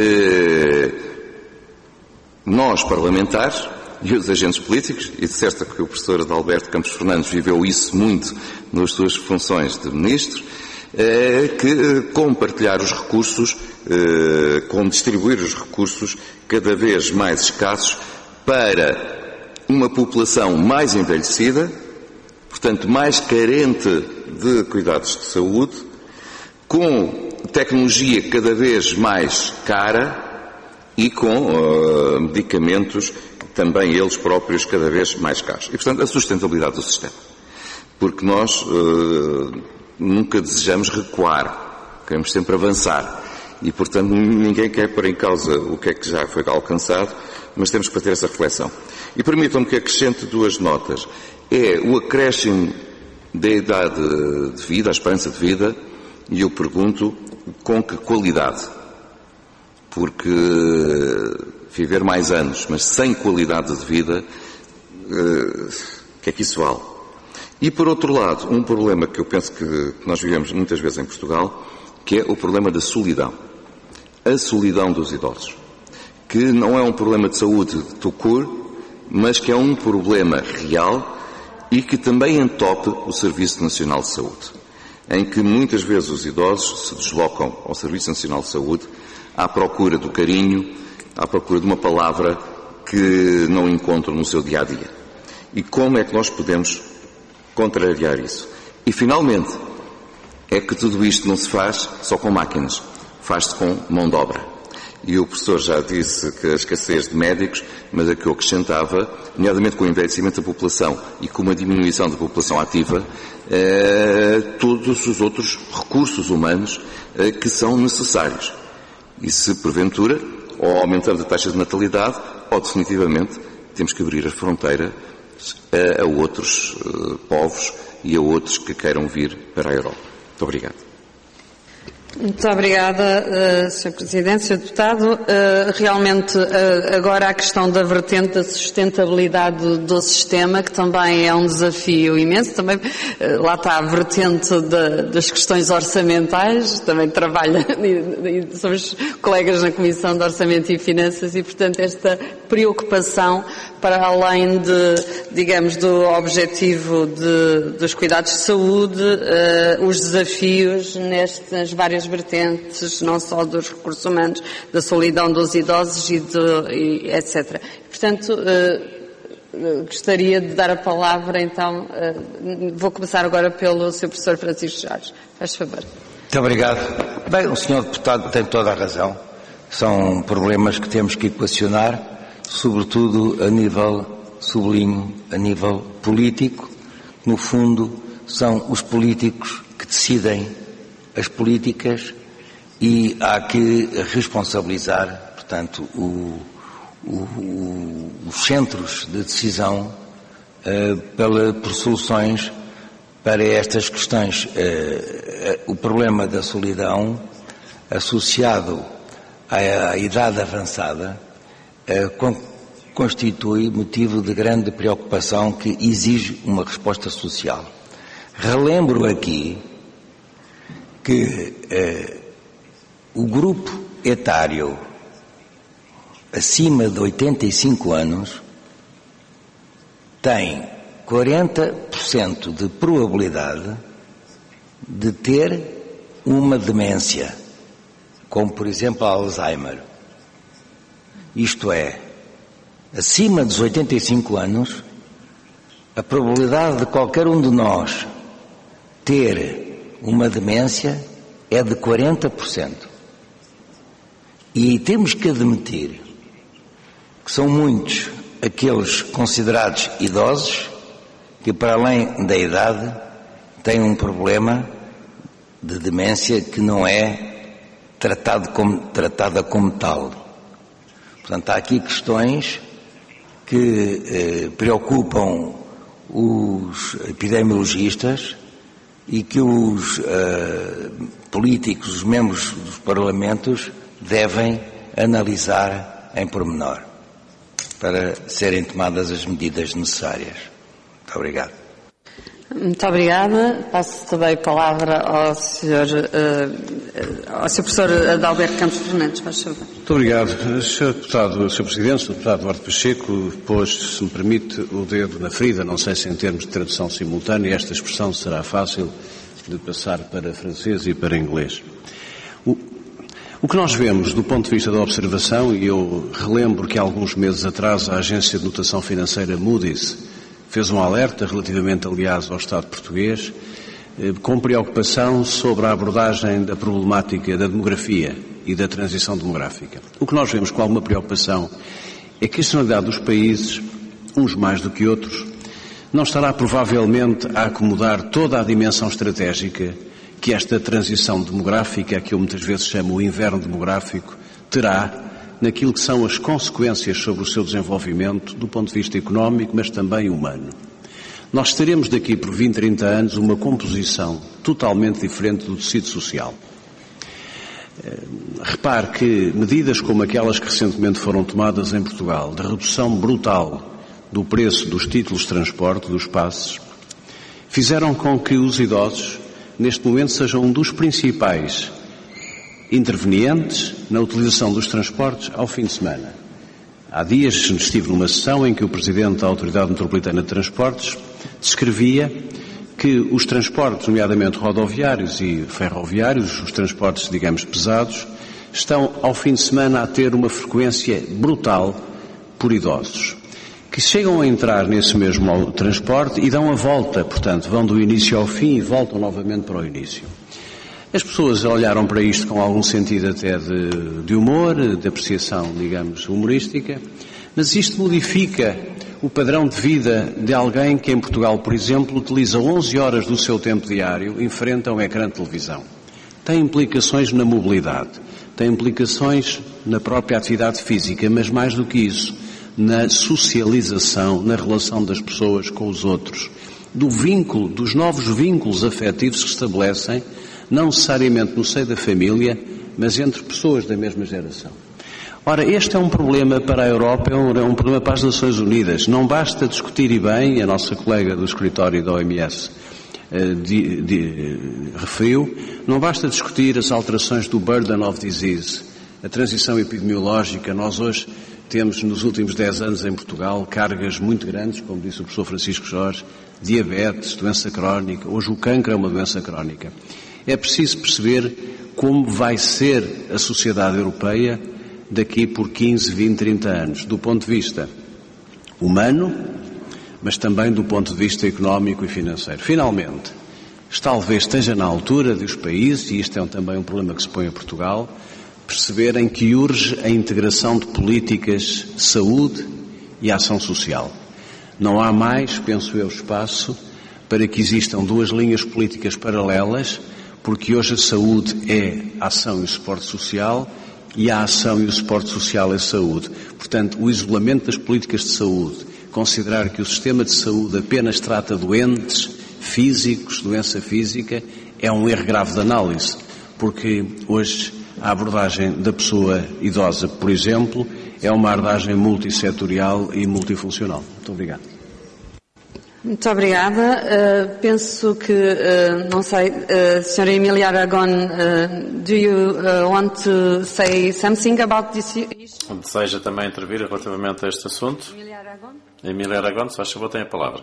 Speaker 8: nós, parlamentares, e os agentes políticos, e de certo que o professor Adalberto Campos Fernandes viveu isso muito nas suas funções de ministro, que compartilhar os recursos, como distribuir os recursos cada vez mais escassos para uma população mais envelhecida, portanto mais carente de cuidados de saúde, com tecnologia cada vez mais cara e com medicamentos também eles próprios cada vez mais caros. E, portanto, a sustentabilidade do sistema. Porque nós nunca desejamos recuar, queremos sempre avançar. E, portanto, ninguém quer pôr em causa o que é que já foi alcançado, mas temos que ter essa reflexão. E permitam-me que acrescente 2 notas. É o acréscimo da idade de vida, a esperança de vida, e eu pergunto com que qualidade? Porque viver mais anos, mas sem qualidade de vida, o que é que isso vale? E, por outro lado, um problema que eu penso que nós vivemos muitas vezes em Portugal, que é o problema da solidão. A solidão dos idosos. Que não é um problema de saúde tout court, mas que é um problema real e que também entope o Serviço Nacional de Saúde, em que muitas vezes os idosos se deslocam ao Serviço Nacional de Saúde à procura do carinho, à procura de uma palavra que não encontram no seu dia-a-dia. E como é que nós podemos contrariar isso? E, finalmente, é que tudo isto não se faz só com máquinas, faz-se com mão de obra. E o professor já disse que a escassez de médicos, mas a que eu acrescentava, nomeadamente com o envelhecimento da população e com uma diminuição da população ativa, todos os outros recursos humanos que são necessários. E se, porventura, ou aumentamos a taxa de natalidade, ou definitivamente temos que abrir as fronteiras a outros povos e a outros que queiram vir para a Europa. Muito obrigado.
Speaker 1: Muito obrigada, Sr. Presidente, Sr. Deputado. Realmente, agora a questão da vertente da sustentabilidade do sistema, que também é um desafio imenso. Também, lá está a vertente das questões orçamentais, também trabalha, e somos colegas na Comissão de Orçamento e Finanças, e, portanto, esta preocupação para além digamos, do objetivo dos cuidados de saúde, os desafios nestas várias vertentes, não só dos recursos humanos, da solidão dos idosos e etc. Portanto, gostaria de dar a palavra, então, vou começar agora pelo Sr. Professor Francisco Jorge. Faz favor.
Speaker 3: Muito obrigado. Bem, o Sr. Deputado tem toda a razão. São problemas que temos que equacionar, sobretudo a nível, sublinho, a nível político. No fundo, são os políticos que decidem as políticas e há que responsabilizar, portanto, os centros de decisão por soluções para estas questões. O problema da solidão associado à idade avançada constitui motivo de grande preocupação que exige uma resposta social. Relembro aqui que o grupo etário acima de 85 anos tem 40% de probabilidade de ter uma demência, como por exemplo a Alzheimer. Isto é, acima dos 85 anos, a probabilidade de qualquer um de nós ter uma demência é de 40%. E temos que admitir que são muitos aqueles considerados idosos que, para além da idade, têm um problema de demência que não é tratada como tal. Portanto, há aqui questões que preocupam os epidemiologistas e que os políticos, os membros dos parlamentos, devem analisar em pormenor para serem tomadas as medidas necessárias. Muito obrigado.
Speaker 1: Muito obrigada. Passo também a palavra ao Sr. Professor Adalberto Campos Fernandes. Faz favor.
Speaker 2: Muito obrigado. Sr. Deputado, Sr. Presidente, Sr. Deputado Duarte Pacheco pôs, se me permite, o dedo na ferida. Não sei se em termos de tradução simultânea esta expressão será fácil de passar para francês e para inglês. O que nós vemos do ponto de vista da observação, e eu relembro que há alguns meses atrás a agência de notação financeira Moody's fez um alerta relativamente, aliás, ao Estado português, com preocupação sobre a abordagem da problemática da demografia e da transição demográfica. O que nós vemos com alguma preocupação é que a generalidade dos países, uns mais do que outros, não estará provavelmente a acomodar toda a dimensão estratégica que esta transição demográfica, que eu muitas vezes chamo o inverno demográfico, terá naquilo que são as consequências sobre o seu desenvolvimento do ponto de vista económico, mas também humano. Nós teremos daqui por 20, 30 anos uma composição totalmente diferente do tecido social. Repare que medidas como aquelas que recentemente foram tomadas em Portugal, de redução brutal do preço dos títulos de transporte, dos passes, fizeram com que os idosos, neste momento, sejam um dos principais intervenientes na utilização dos transportes ao fim de semana. Há dias estive numa sessão em que o Presidente da Autoridade Metropolitana de Transportes descrevia que os transportes, nomeadamente rodoviários e ferroviários, os transportes, digamos, pesados, estão ao fim de semana a ter uma frequência brutal por idosos, que chegam a entrar nesse mesmo transporte e dão a volta, portanto, vão do início ao fim e voltam novamente para o início. As pessoas olharam para isto com algum sentido até de humor, de apreciação, digamos, humorística, mas isto modifica o padrão de vida de alguém que em Portugal, por exemplo, utiliza 11 horas do seu tempo diário em frente a um ecrã de televisão. Tem implicações na mobilidade, tem implicações na própria atividade física, mas mais do que isso, na socialização, na relação das pessoas com os outros, do vínculo, dos novos vínculos afetivos que se estabelecem, não necessariamente no seio da família, mas entre pessoas da mesma geração. Ora, este é um problema para a Europa, é um problema para as Nações Unidas. Não basta discutir, e bem, a nossa colega do escritório da OMS referiu, não basta discutir as alterações do burden of disease, a transição epidemiológica. Nós hoje temos, nos últimos 10 anos em Portugal, cargas muito grandes, como disse o professor Francisco Jorge, diabetes, doença crónica, hoje o cancro é uma doença crónica. É preciso perceber como vai ser a sociedade europeia daqui por 15, 20, 30 anos, do ponto de vista humano, mas também do ponto de vista económico e financeiro. Finalmente, talvez esteja na altura dos países, e isto é também um problema que se põe a Portugal, perceberem que urge a integração de políticas de saúde e ação social. Não há mais, penso eu, espaço para que existam duas linhas políticas paralelas, porque hoje a saúde é a ação e o suporte social, e a ação e o suporte social é saúde. Portanto, o isolamento das políticas de saúde, considerar que o sistema de saúde apenas trata doentes físicos, doença física, é um erro grave de análise, porque hoje a abordagem da pessoa idosa, por exemplo, é uma abordagem multissetorial e multifuncional. Muito obrigado.
Speaker 1: Muito obrigada. Penso que, não sei, Sra. Emília Aragón, do you want to say something about this issue?
Speaker 5: Deseja também intervir relativamente a este assunto? Emília Aragón, se faz favor, tem a palavra.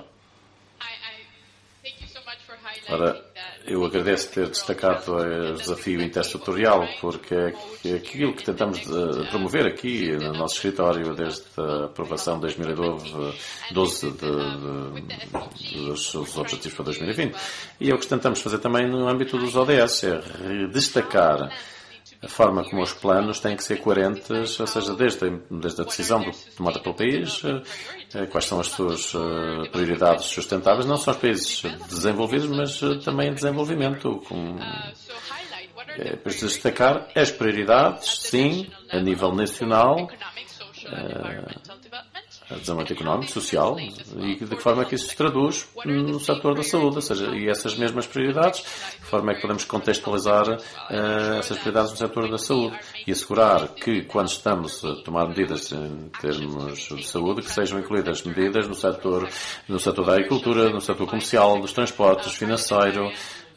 Speaker 5: Ora, eu agradeço ter destacado o desafio intersetorial, porque é aquilo que tentamos promover aqui no nosso escritório desde a aprovação de 2012 dos Objetivos para 2020. E é o que tentamos fazer também no âmbito dos ODS, é destacar a forma como os planos têm que ser coerentes, ou seja, desde a decisão tomada pelo país, quais são as suas prioridades sustentáveis, não só os países desenvolvidos, mas também em desenvolvimento. Depois de destacar as prioridades, sim, a nível nacional, desenvolvimento económico, social, e de que forma é que isso se traduz no setor da saúde, ou seja, e essas mesmas prioridades, de que forma é que podemos contextualizar essas prioridades no setor da saúde e assegurar que, quando estamos a tomar medidas em termos de saúde, que sejam incluídas medidas no setor da agricultura, no setor comercial, dos transportes, financeiro,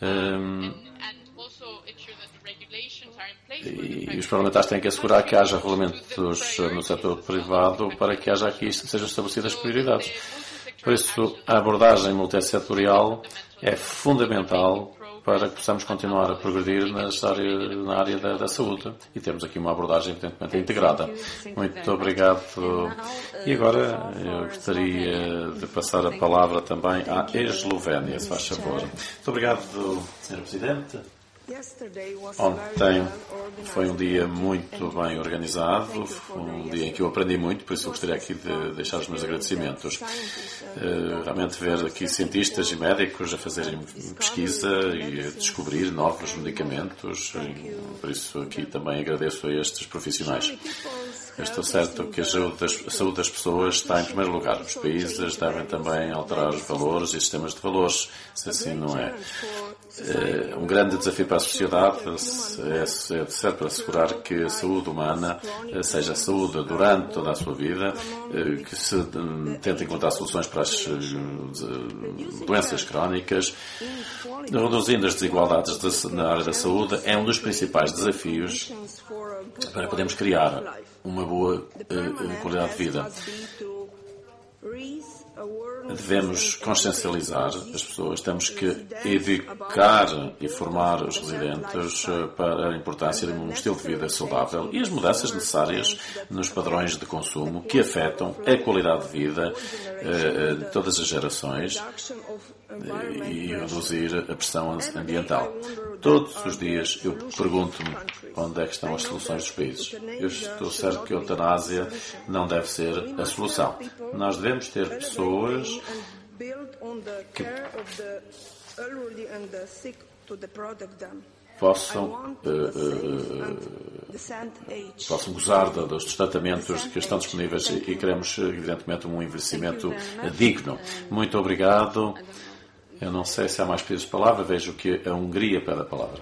Speaker 5: e os parlamentares têm que assegurar que haja regulamentos no setor privado para que haja aqui sejam estabelecidas prioridades. Por isso, a abordagem multissetorial é fundamental para que possamos continuar a progredir na área da saúde e temos aqui uma abordagem evidentemente integrada. Muito obrigado. E agora eu gostaria de passar a palavra também à Eslovénia, se faz favor. Muito obrigado, Sr. Presidente. Ontem foi um dia muito bem organizado, um dia em que eu aprendi muito, por isso eu gostaria aqui de deixar os meus agradecimentos. Realmente ver aqui cientistas e médicos a fazerem pesquisa e a descobrir novos medicamentos, por isso aqui também agradeço a estes profissionais. Eu estou certo que a saúde das pessoas está em primeiro lugar. Os países devem também alterar os valores e sistemas de valores, se assim não é. Um grande desafio para a sociedade é certo assegurar que a saúde humana seja a saúde durante toda a sua vida, que se tente encontrar soluções para as doenças crónicas, reduzindo as desigualdades na área da saúde, é um dos principais desafios para podermos criar uma boa qualidade de vida. Devemos consciencializar as pessoas, temos que educar e formar os residentes para a importância de um estilo de vida saudável e as mudanças necessárias nos padrões de consumo que afetam a qualidade de vida de todas as gerações e reduzir a pressão ambiental. Todos os dias eu pergunto-me onde é que estão as soluções dos países. Eu estou certo que a eutanásia não deve ser a solução. Nós devemos ter pessoas que possam gozar dos tratamentos que estão disponíveis e queremos, evidentemente, um envelhecimento digno. Muito obrigado. Eu não sei se há mais pedidos de palavra. Vejo que a Hungria pede a palavra.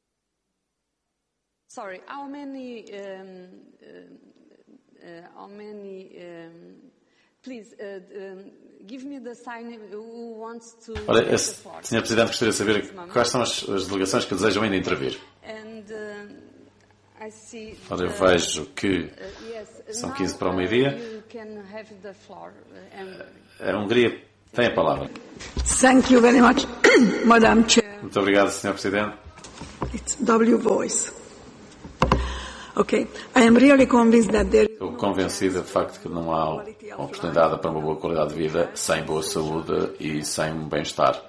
Speaker 1: Sorry, how many please give me the sign who wants to.
Speaker 5: Olha, Sr. Presidente, gostaria de saber quais são as delegações que desejam ainda intervir. Olha, eu vejo que são 15 para o meio-dia. A Hungria tem a palavra.
Speaker 9: Thank you very much, Madam Chair.
Speaker 5: Muito obrigado, Sr. Presidente.
Speaker 9: It's W voice. Okay. I am really convinced that there...
Speaker 5: Estou convencida de facto que não há oportunidade para uma boa qualidade de vida sem boa saúde e sem um bem-estar.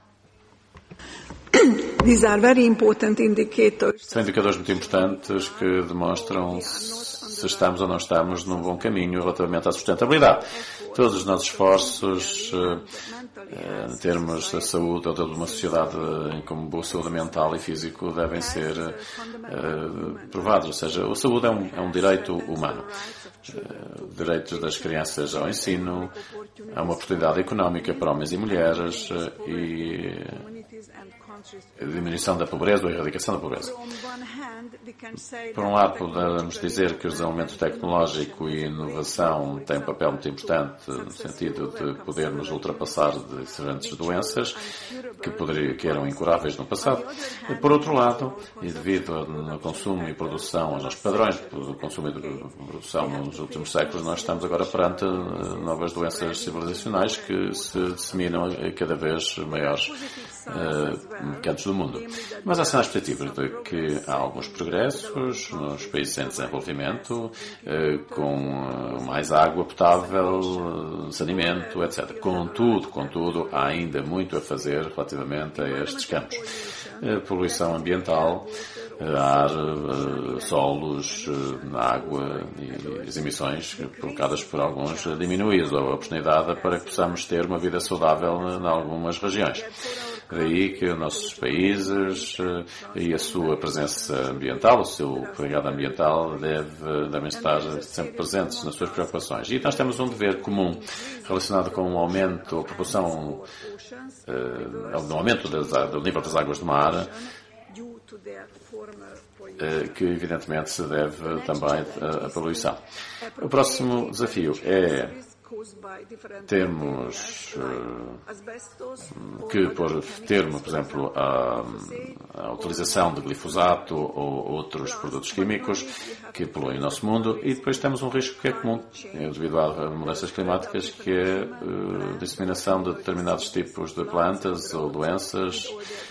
Speaker 9: These are very important indicators.
Speaker 5: São indicadores muito importantes que demonstram se estamos ou não estamos num bom caminho relativamente à sustentabilidade. Todos os nossos esforços em termos da saúde ou de uma sociedade com boa saúde mental e físico devem ser provados. Ou seja, a saúde é um direito humano. Direitos das crianças ao ensino, a uma oportunidade económica para homens e mulheres e a diminuição da pobreza ou a erradicação da pobreza. Por um lado, podemos dizer que o desenvolvimento tecnológico e inovação têm um papel muito importante no sentido de podermos ultrapassar diferentes doenças que eram incuráveis no passado. E, por outro lado, e devido ao consumo e produção, aos padrões de consumo e de produção nos últimos séculos, nós estamos agora perante novas doenças civilizacionais que se disseminam a cada vez maiores cantos do mundo. Mas há sinais positivos de que há alguns progressos nos países em desenvolvimento, com mais água potável, saneamento, etc. Contudo, há ainda muito a fazer relativamente a estes campos. Poluição ambiental, ar, solos, água e as emissões provocadas por alguns diminuídas a oportunidade para que possamos ter uma vida saudável em algumas regiões. Daí que os nossos países e a sua presença ambiental, o seu legado ambiental devem estar sempre presentes nas suas preocupações. E nós temos um dever comum relacionado com o aumento, a proporção do aumento do nível das águas do mar, que evidentemente se deve também à poluição. O próximo desafio é termos que, por termo, por exemplo, a utilização de glifosato ou outros produtos químicos que poluem o nosso mundo, e depois temos um risco que é comum devido a mudanças climáticas, que é a disseminação de determinados tipos de plantas ou doenças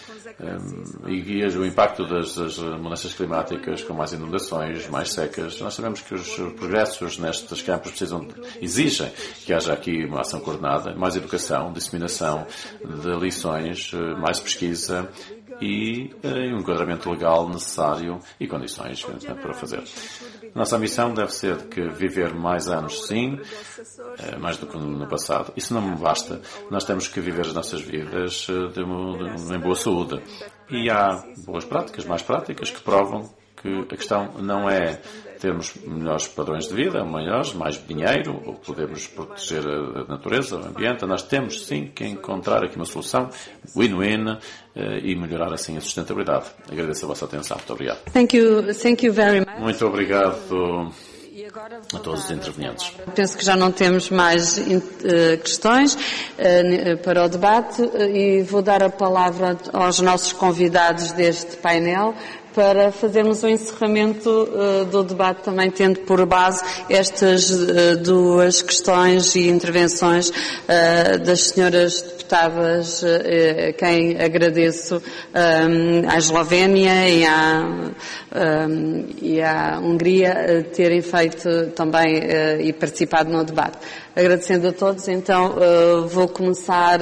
Speaker 5: e o impacto das mudanças climáticas com mais inundações, mais secas. Nós sabemos que os progressos nestes campos exigem que haja aqui uma ação coordenada, mais educação, disseminação de lições, mais pesquisa e um enquadramento legal necessário e condições para o fazer. A nossa missão deve ser de que viver mais anos, sim, mais do que no passado. Isso não me basta. Nós temos que viver as nossas vidas em boa saúde. E há boas práticas, mais práticas, que provam que a questão não é termos melhores padrões de vida, maiores, mais dinheiro, ou podemos proteger a natureza, o ambiente. Nós temos, sim, que encontrar aqui uma solução win-win e melhorar, assim, a sustentabilidade. Agradeço a vossa atenção. Muito obrigado.
Speaker 1: Thank you very much.
Speaker 5: Muito obrigado a todos os intervenientes.
Speaker 1: Penso que já não temos mais questões para o debate e vou dar a palavra aos nossos convidados deste painel para fazermos o encerramento do debate, também tendo por base estas duas questões e intervenções das senhoras deputadas, a quem agradeço à Eslovénia e à Hungria terem feito também e participado no debate. Agradecendo a todos, então vou começar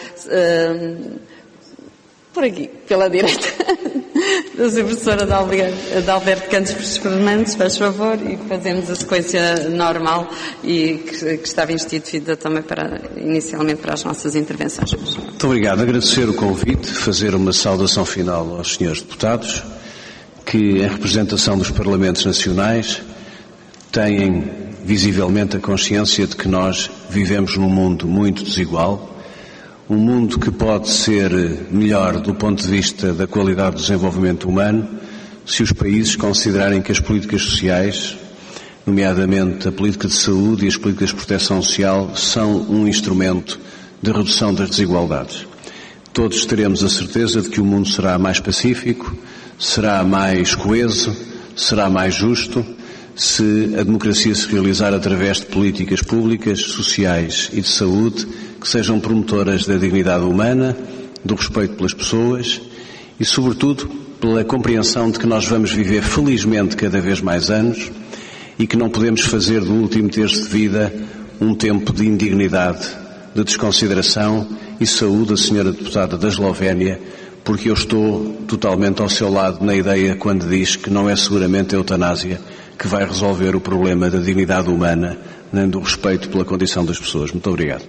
Speaker 1: por aqui, pela direita. Da Sra. Professora Adalberto Cantos Fernandes, faz favor, e fazemos a sequência normal e que estava instituída também inicialmente para as nossas intervenções.
Speaker 2: Muito obrigado. Agradecer o convite, fazer uma saudação final aos senhores deputados, que em representação dos Parlamentos Nacionais têm visivelmente a consciência de que nós vivemos num mundo muito desigual, um mundo que pode ser melhor do ponto de vista da qualidade do desenvolvimento humano se os países considerarem que as políticas sociais, nomeadamente a política de saúde e as políticas de proteção social, são um instrumento de redução das desigualdades. Todos teremos a certeza de que o mundo será mais pacífico, será mais coeso, será mais justo, se a democracia se realizar através de políticas públicas, sociais e de saúde que sejam promotoras da dignidade humana, do respeito pelas pessoas e, sobretudo, pela compreensão de que nós vamos viver felizmente cada vez mais anos e que não podemos fazer do último terço de vida um tempo de indignidade, de desconsideração, e saúde a senhora deputada da Eslovénia, porque eu estou totalmente ao seu lado na ideia quando diz que não é seguramente a eutanásia que vai resolver o problema da dignidade humana nem do respeito pela condição das pessoas. Muito obrigado.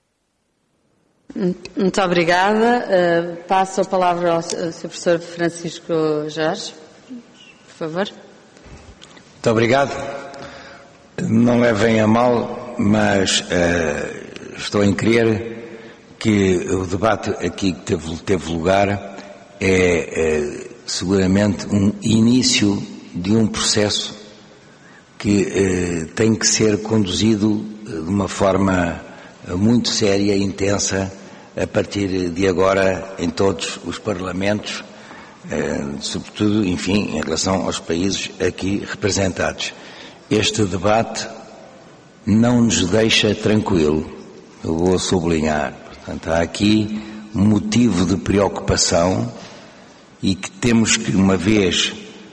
Speaker 1: Muito obrigada. Passo a palavra ao Sr. Professor Francisco Jorge, por favor.
Speaker 3: Muito obrigado. Não levem a mal, mas estou em crer que o debate aqui que teve lugar é seguramente um início de um processo que tem que ser conduzido de uma forma muito séria e intensa a partir de agora em todos os parlamentos, sobretudo, enfim, em relação aos países aqui representados. Este debate não nos deixa tranquilo, eu vou sublinhar. Portanto, há aqui um motivo de preocupação e que temos que, uma vez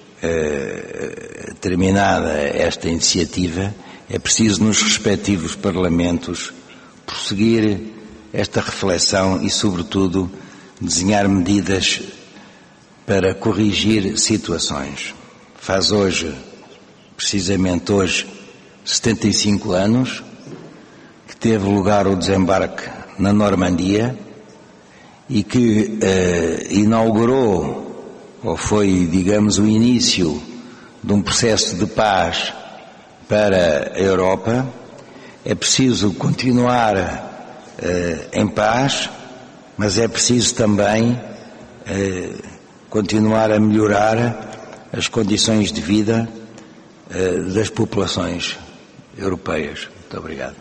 Speaker 3: terminada esta iniciativa, é preciso nos respectivos parlamentos prosseguir esta reflexão e, sobretudo, desenhar medidas para corrigir situações. Faz hoje, precisamente hoje, 75 anos que teve lugar o desembarque na Normandia e que inaugurou, ou foi, digamos, o início de um processo de paz para a Europa. É preciso continuar em paz, mas é preciso também continuar a melhorar as condições de vida das populações europeias. Muito obrigado.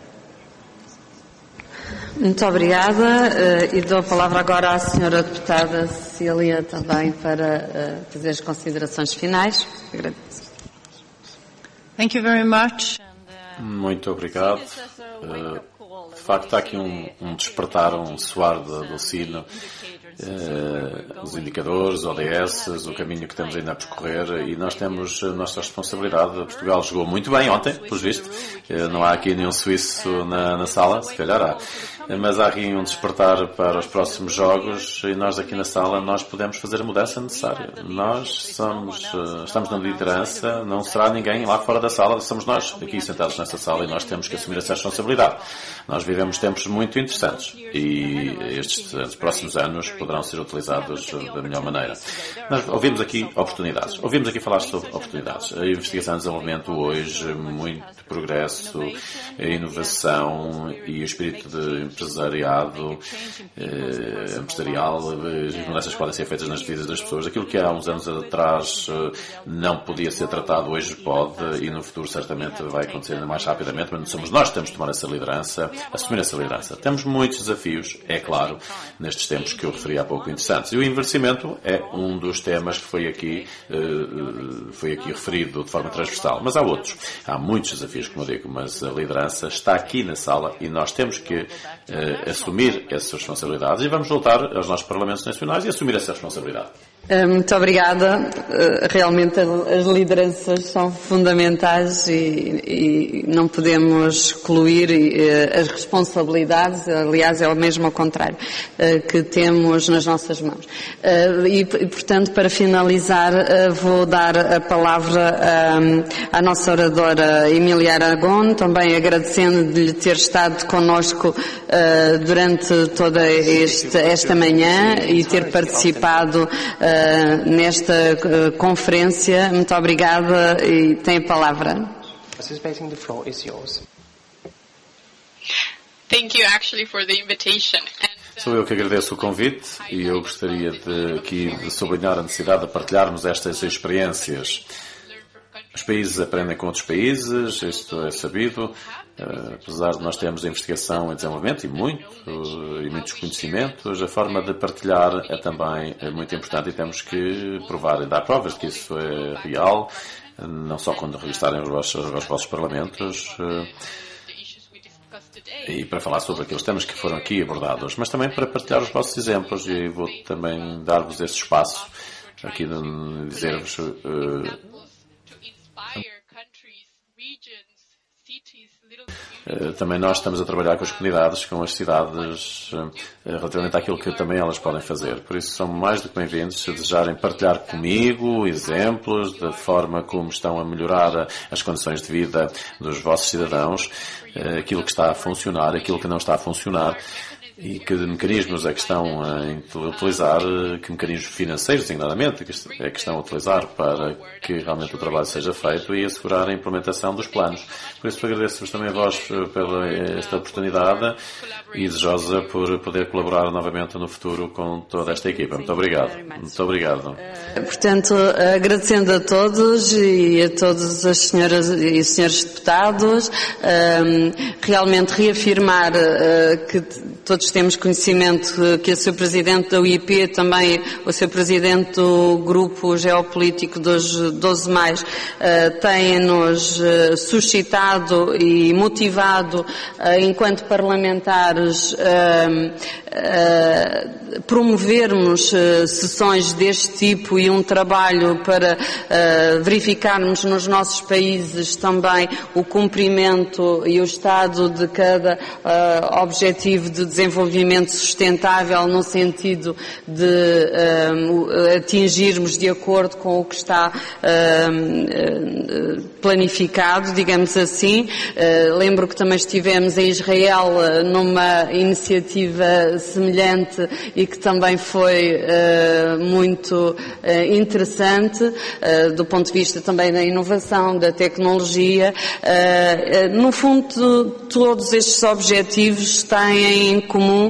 Speaker 1: Muito obrigada e dou a palavra agora à senhora deputada Cecília também para fazer as considerações finais. Agradeço.
Speaker 4: Thank you very much.
Speaker 5: Muito obrigado. De facto, há aqui um despertar, um soar do sino, os indicadores, ODS, o caminho que temos ainda a percorrer, e nós temos a nossa responsabilidade. Portugal jogou muito bem ontem, pelos vistos. Não há aqui nenhum suíço na sala, se calhar há. mas há aqui um despertar para os próximos jogos e nós aqui na sala nós podemos fazer a mudança necessária. Nós estamos na liderança, não será ninguém lá fora da sala, somos nós aqui sentados nessa sala e nós temos que assumir essa responsabilidade. Nós vivemos tempos muito interessantes e estes próximos anos poderão ser utilizados da melhor maneira. Nós ouvimos aqui oportunidades, ouvimos aqui falar sobre oportunidades. A investigação e desenvolvimento hoje, muito progresso, a inovação e o espírito de empresarial, as mudanças podem ser feitas nas vidas das pessoas. Aquilo que há uns anos atrás não podia ser tratado, hoje pode, e no futuro certamente vai acontecer ainda mais rapidamente, mas somos nós que temos de tomar essa liderança, assumir essa liderança. Temos muitos desafios, é claro, nestes tempos que eu referi há pouco interessantes. E o envelhecimento é um dos temas que foi aqui referido de forma transversal. Mas há outros. Há muitos desafios, como eu digo, mas a liderança está aqui na sala e nós temos que assumir essas responsabilidades e vamos voltar aos nossos parlamentos nacionais e assumir essa responsabilidade.
Speaker 1: Muito obrigada. Realmente as lideranças são fundamentais e não podemos excluir as responsabilidades, aliás é o mesmo ao contrário, que temos nas nossas mãos. E portanto, para finalizar, vou dar a palavra à nossa oradora Emília Aragón, também agradecendo de lhe ter estado connosco durante toda esta manhã e ter participado nesta conferência. Muito obrigada e tem a palavra.
Speaker 6: Thank you actually for the invitation.
Speaker 5: Sou eu que agradeço o convite e eu gostaria de sublinhar a necessidade de partilharmos estas experiências. Os países aprendem com outros países, isto é sabido. Apesar de nós termos a investigação e desenvolvimento e muitos conhecimentos, a forma de partilhar é também muito importante e temos que provar e dar provas de que isso é real, não só quando revistarem os vossos parlamentos e para falar sobre aqueles temas que foram aqui abordados, mas também para partilhar os vossos exemplos e vou também dar-vos esse espaço aqui de dizer-vos também nós estamos a trabalhar com as comunidades, com as cidades, relativamente àquilo que também elas podem fazer. Por isso são mais do que bem-vindos se desejarem partilhar comigo exemplos da forma como estão a melhorar as condições de vida dos vossos cidadãos, aquilo que está a funcionar, aquilo que não está a funcionar. E que mecanismos é que estão a utilizar, que mecanismos financeiros, designadamente, é que estão a utilizar para que realmente o trabalho seja feito e assegurar a implementação dos planos. Por isso agradeço-vos também a vós pela esta oportunidade e desejosa por poder colaborar novamente no futuro com toda esta equipa. Muito obrigado. Muito obrigado.
Speaker 1: Portanto, agradecendo a todos e a todas as senhoras e senhores deputados, realmente reafirmar que todos temos conhecimento que o Sr. Presidente da UIP, também o Sr. Presidente do Grupo Geopolítico dos 12 mais, têm-nos suscitado e motivado, enquanto parlamentares, promovermos sessões deste tipo e um trabalho para verificarmos nos nossos países também o cumprimento e o estado de cada objetivo de desenvolvimento sustentável no sentido de atingirmos de acordo com o que está planificado, digamos assim. Lembro que também estivemos em Israel numa iniciativa semelhante e que também foi muito interessante do ponto de vista também da inovação, da tecnologia. No fundo, todos estes objetivos têm em comum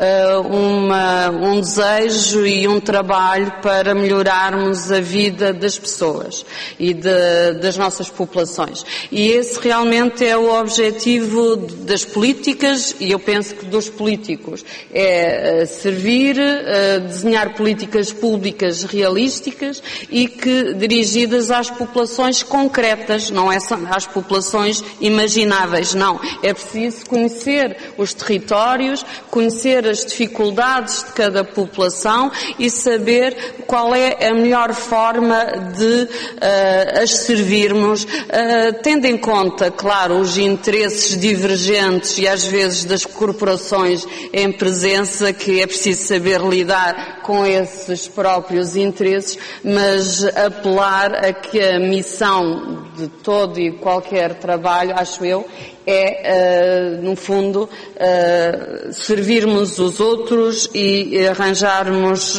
Speaker 1: um desejo e um trabalho para melhorarmos a vida das pessoas e das nossas populações. E esse realmente é o objetivo das políticas e eu penso que dos políticos. É servir, desenhar políticas públicas realísticas e que dirigidas às populações concretas, não é só às populações imagináveis, não. É preciso conhecer os territórios, territórios, conhecer as dificuldades de cada população e saber qual é a melhor forma de as servirmos, tendo em conta, claro, os interesses divergentes e às vezes das corporações em presença, que é preciso saber lidar com esses próprios interesses, mas apelar a que a missão de todo e qualquer trabalho, acho eu, é, no fundo, servirmos os outros e arranjarmos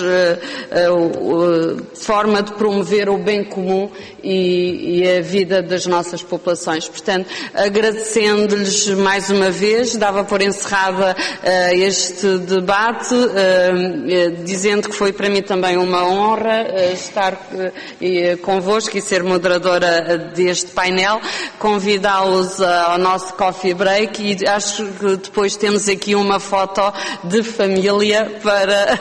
Speaker 1: forma de promover o bem comum e a vida das nossas populações. Portanto, agradecendo-lhes mais uma vez, dava por encerrada este debate, dizendo que foi para mim também uma honra estar convosco e ser moderadora deste painel, convidá-los ao nosso coffee break e acho que depois temos aqui uma foto de família para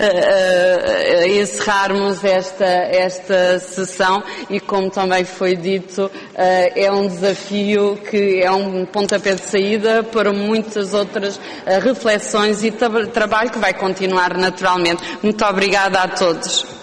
Speaker 1: encerrarmos esta sessão e, como também foi dito, é um desafio que é um pontapé de saída para muitas outras reflexões e trabalho que vai continuar naturalmente. Muito obrigada a todos.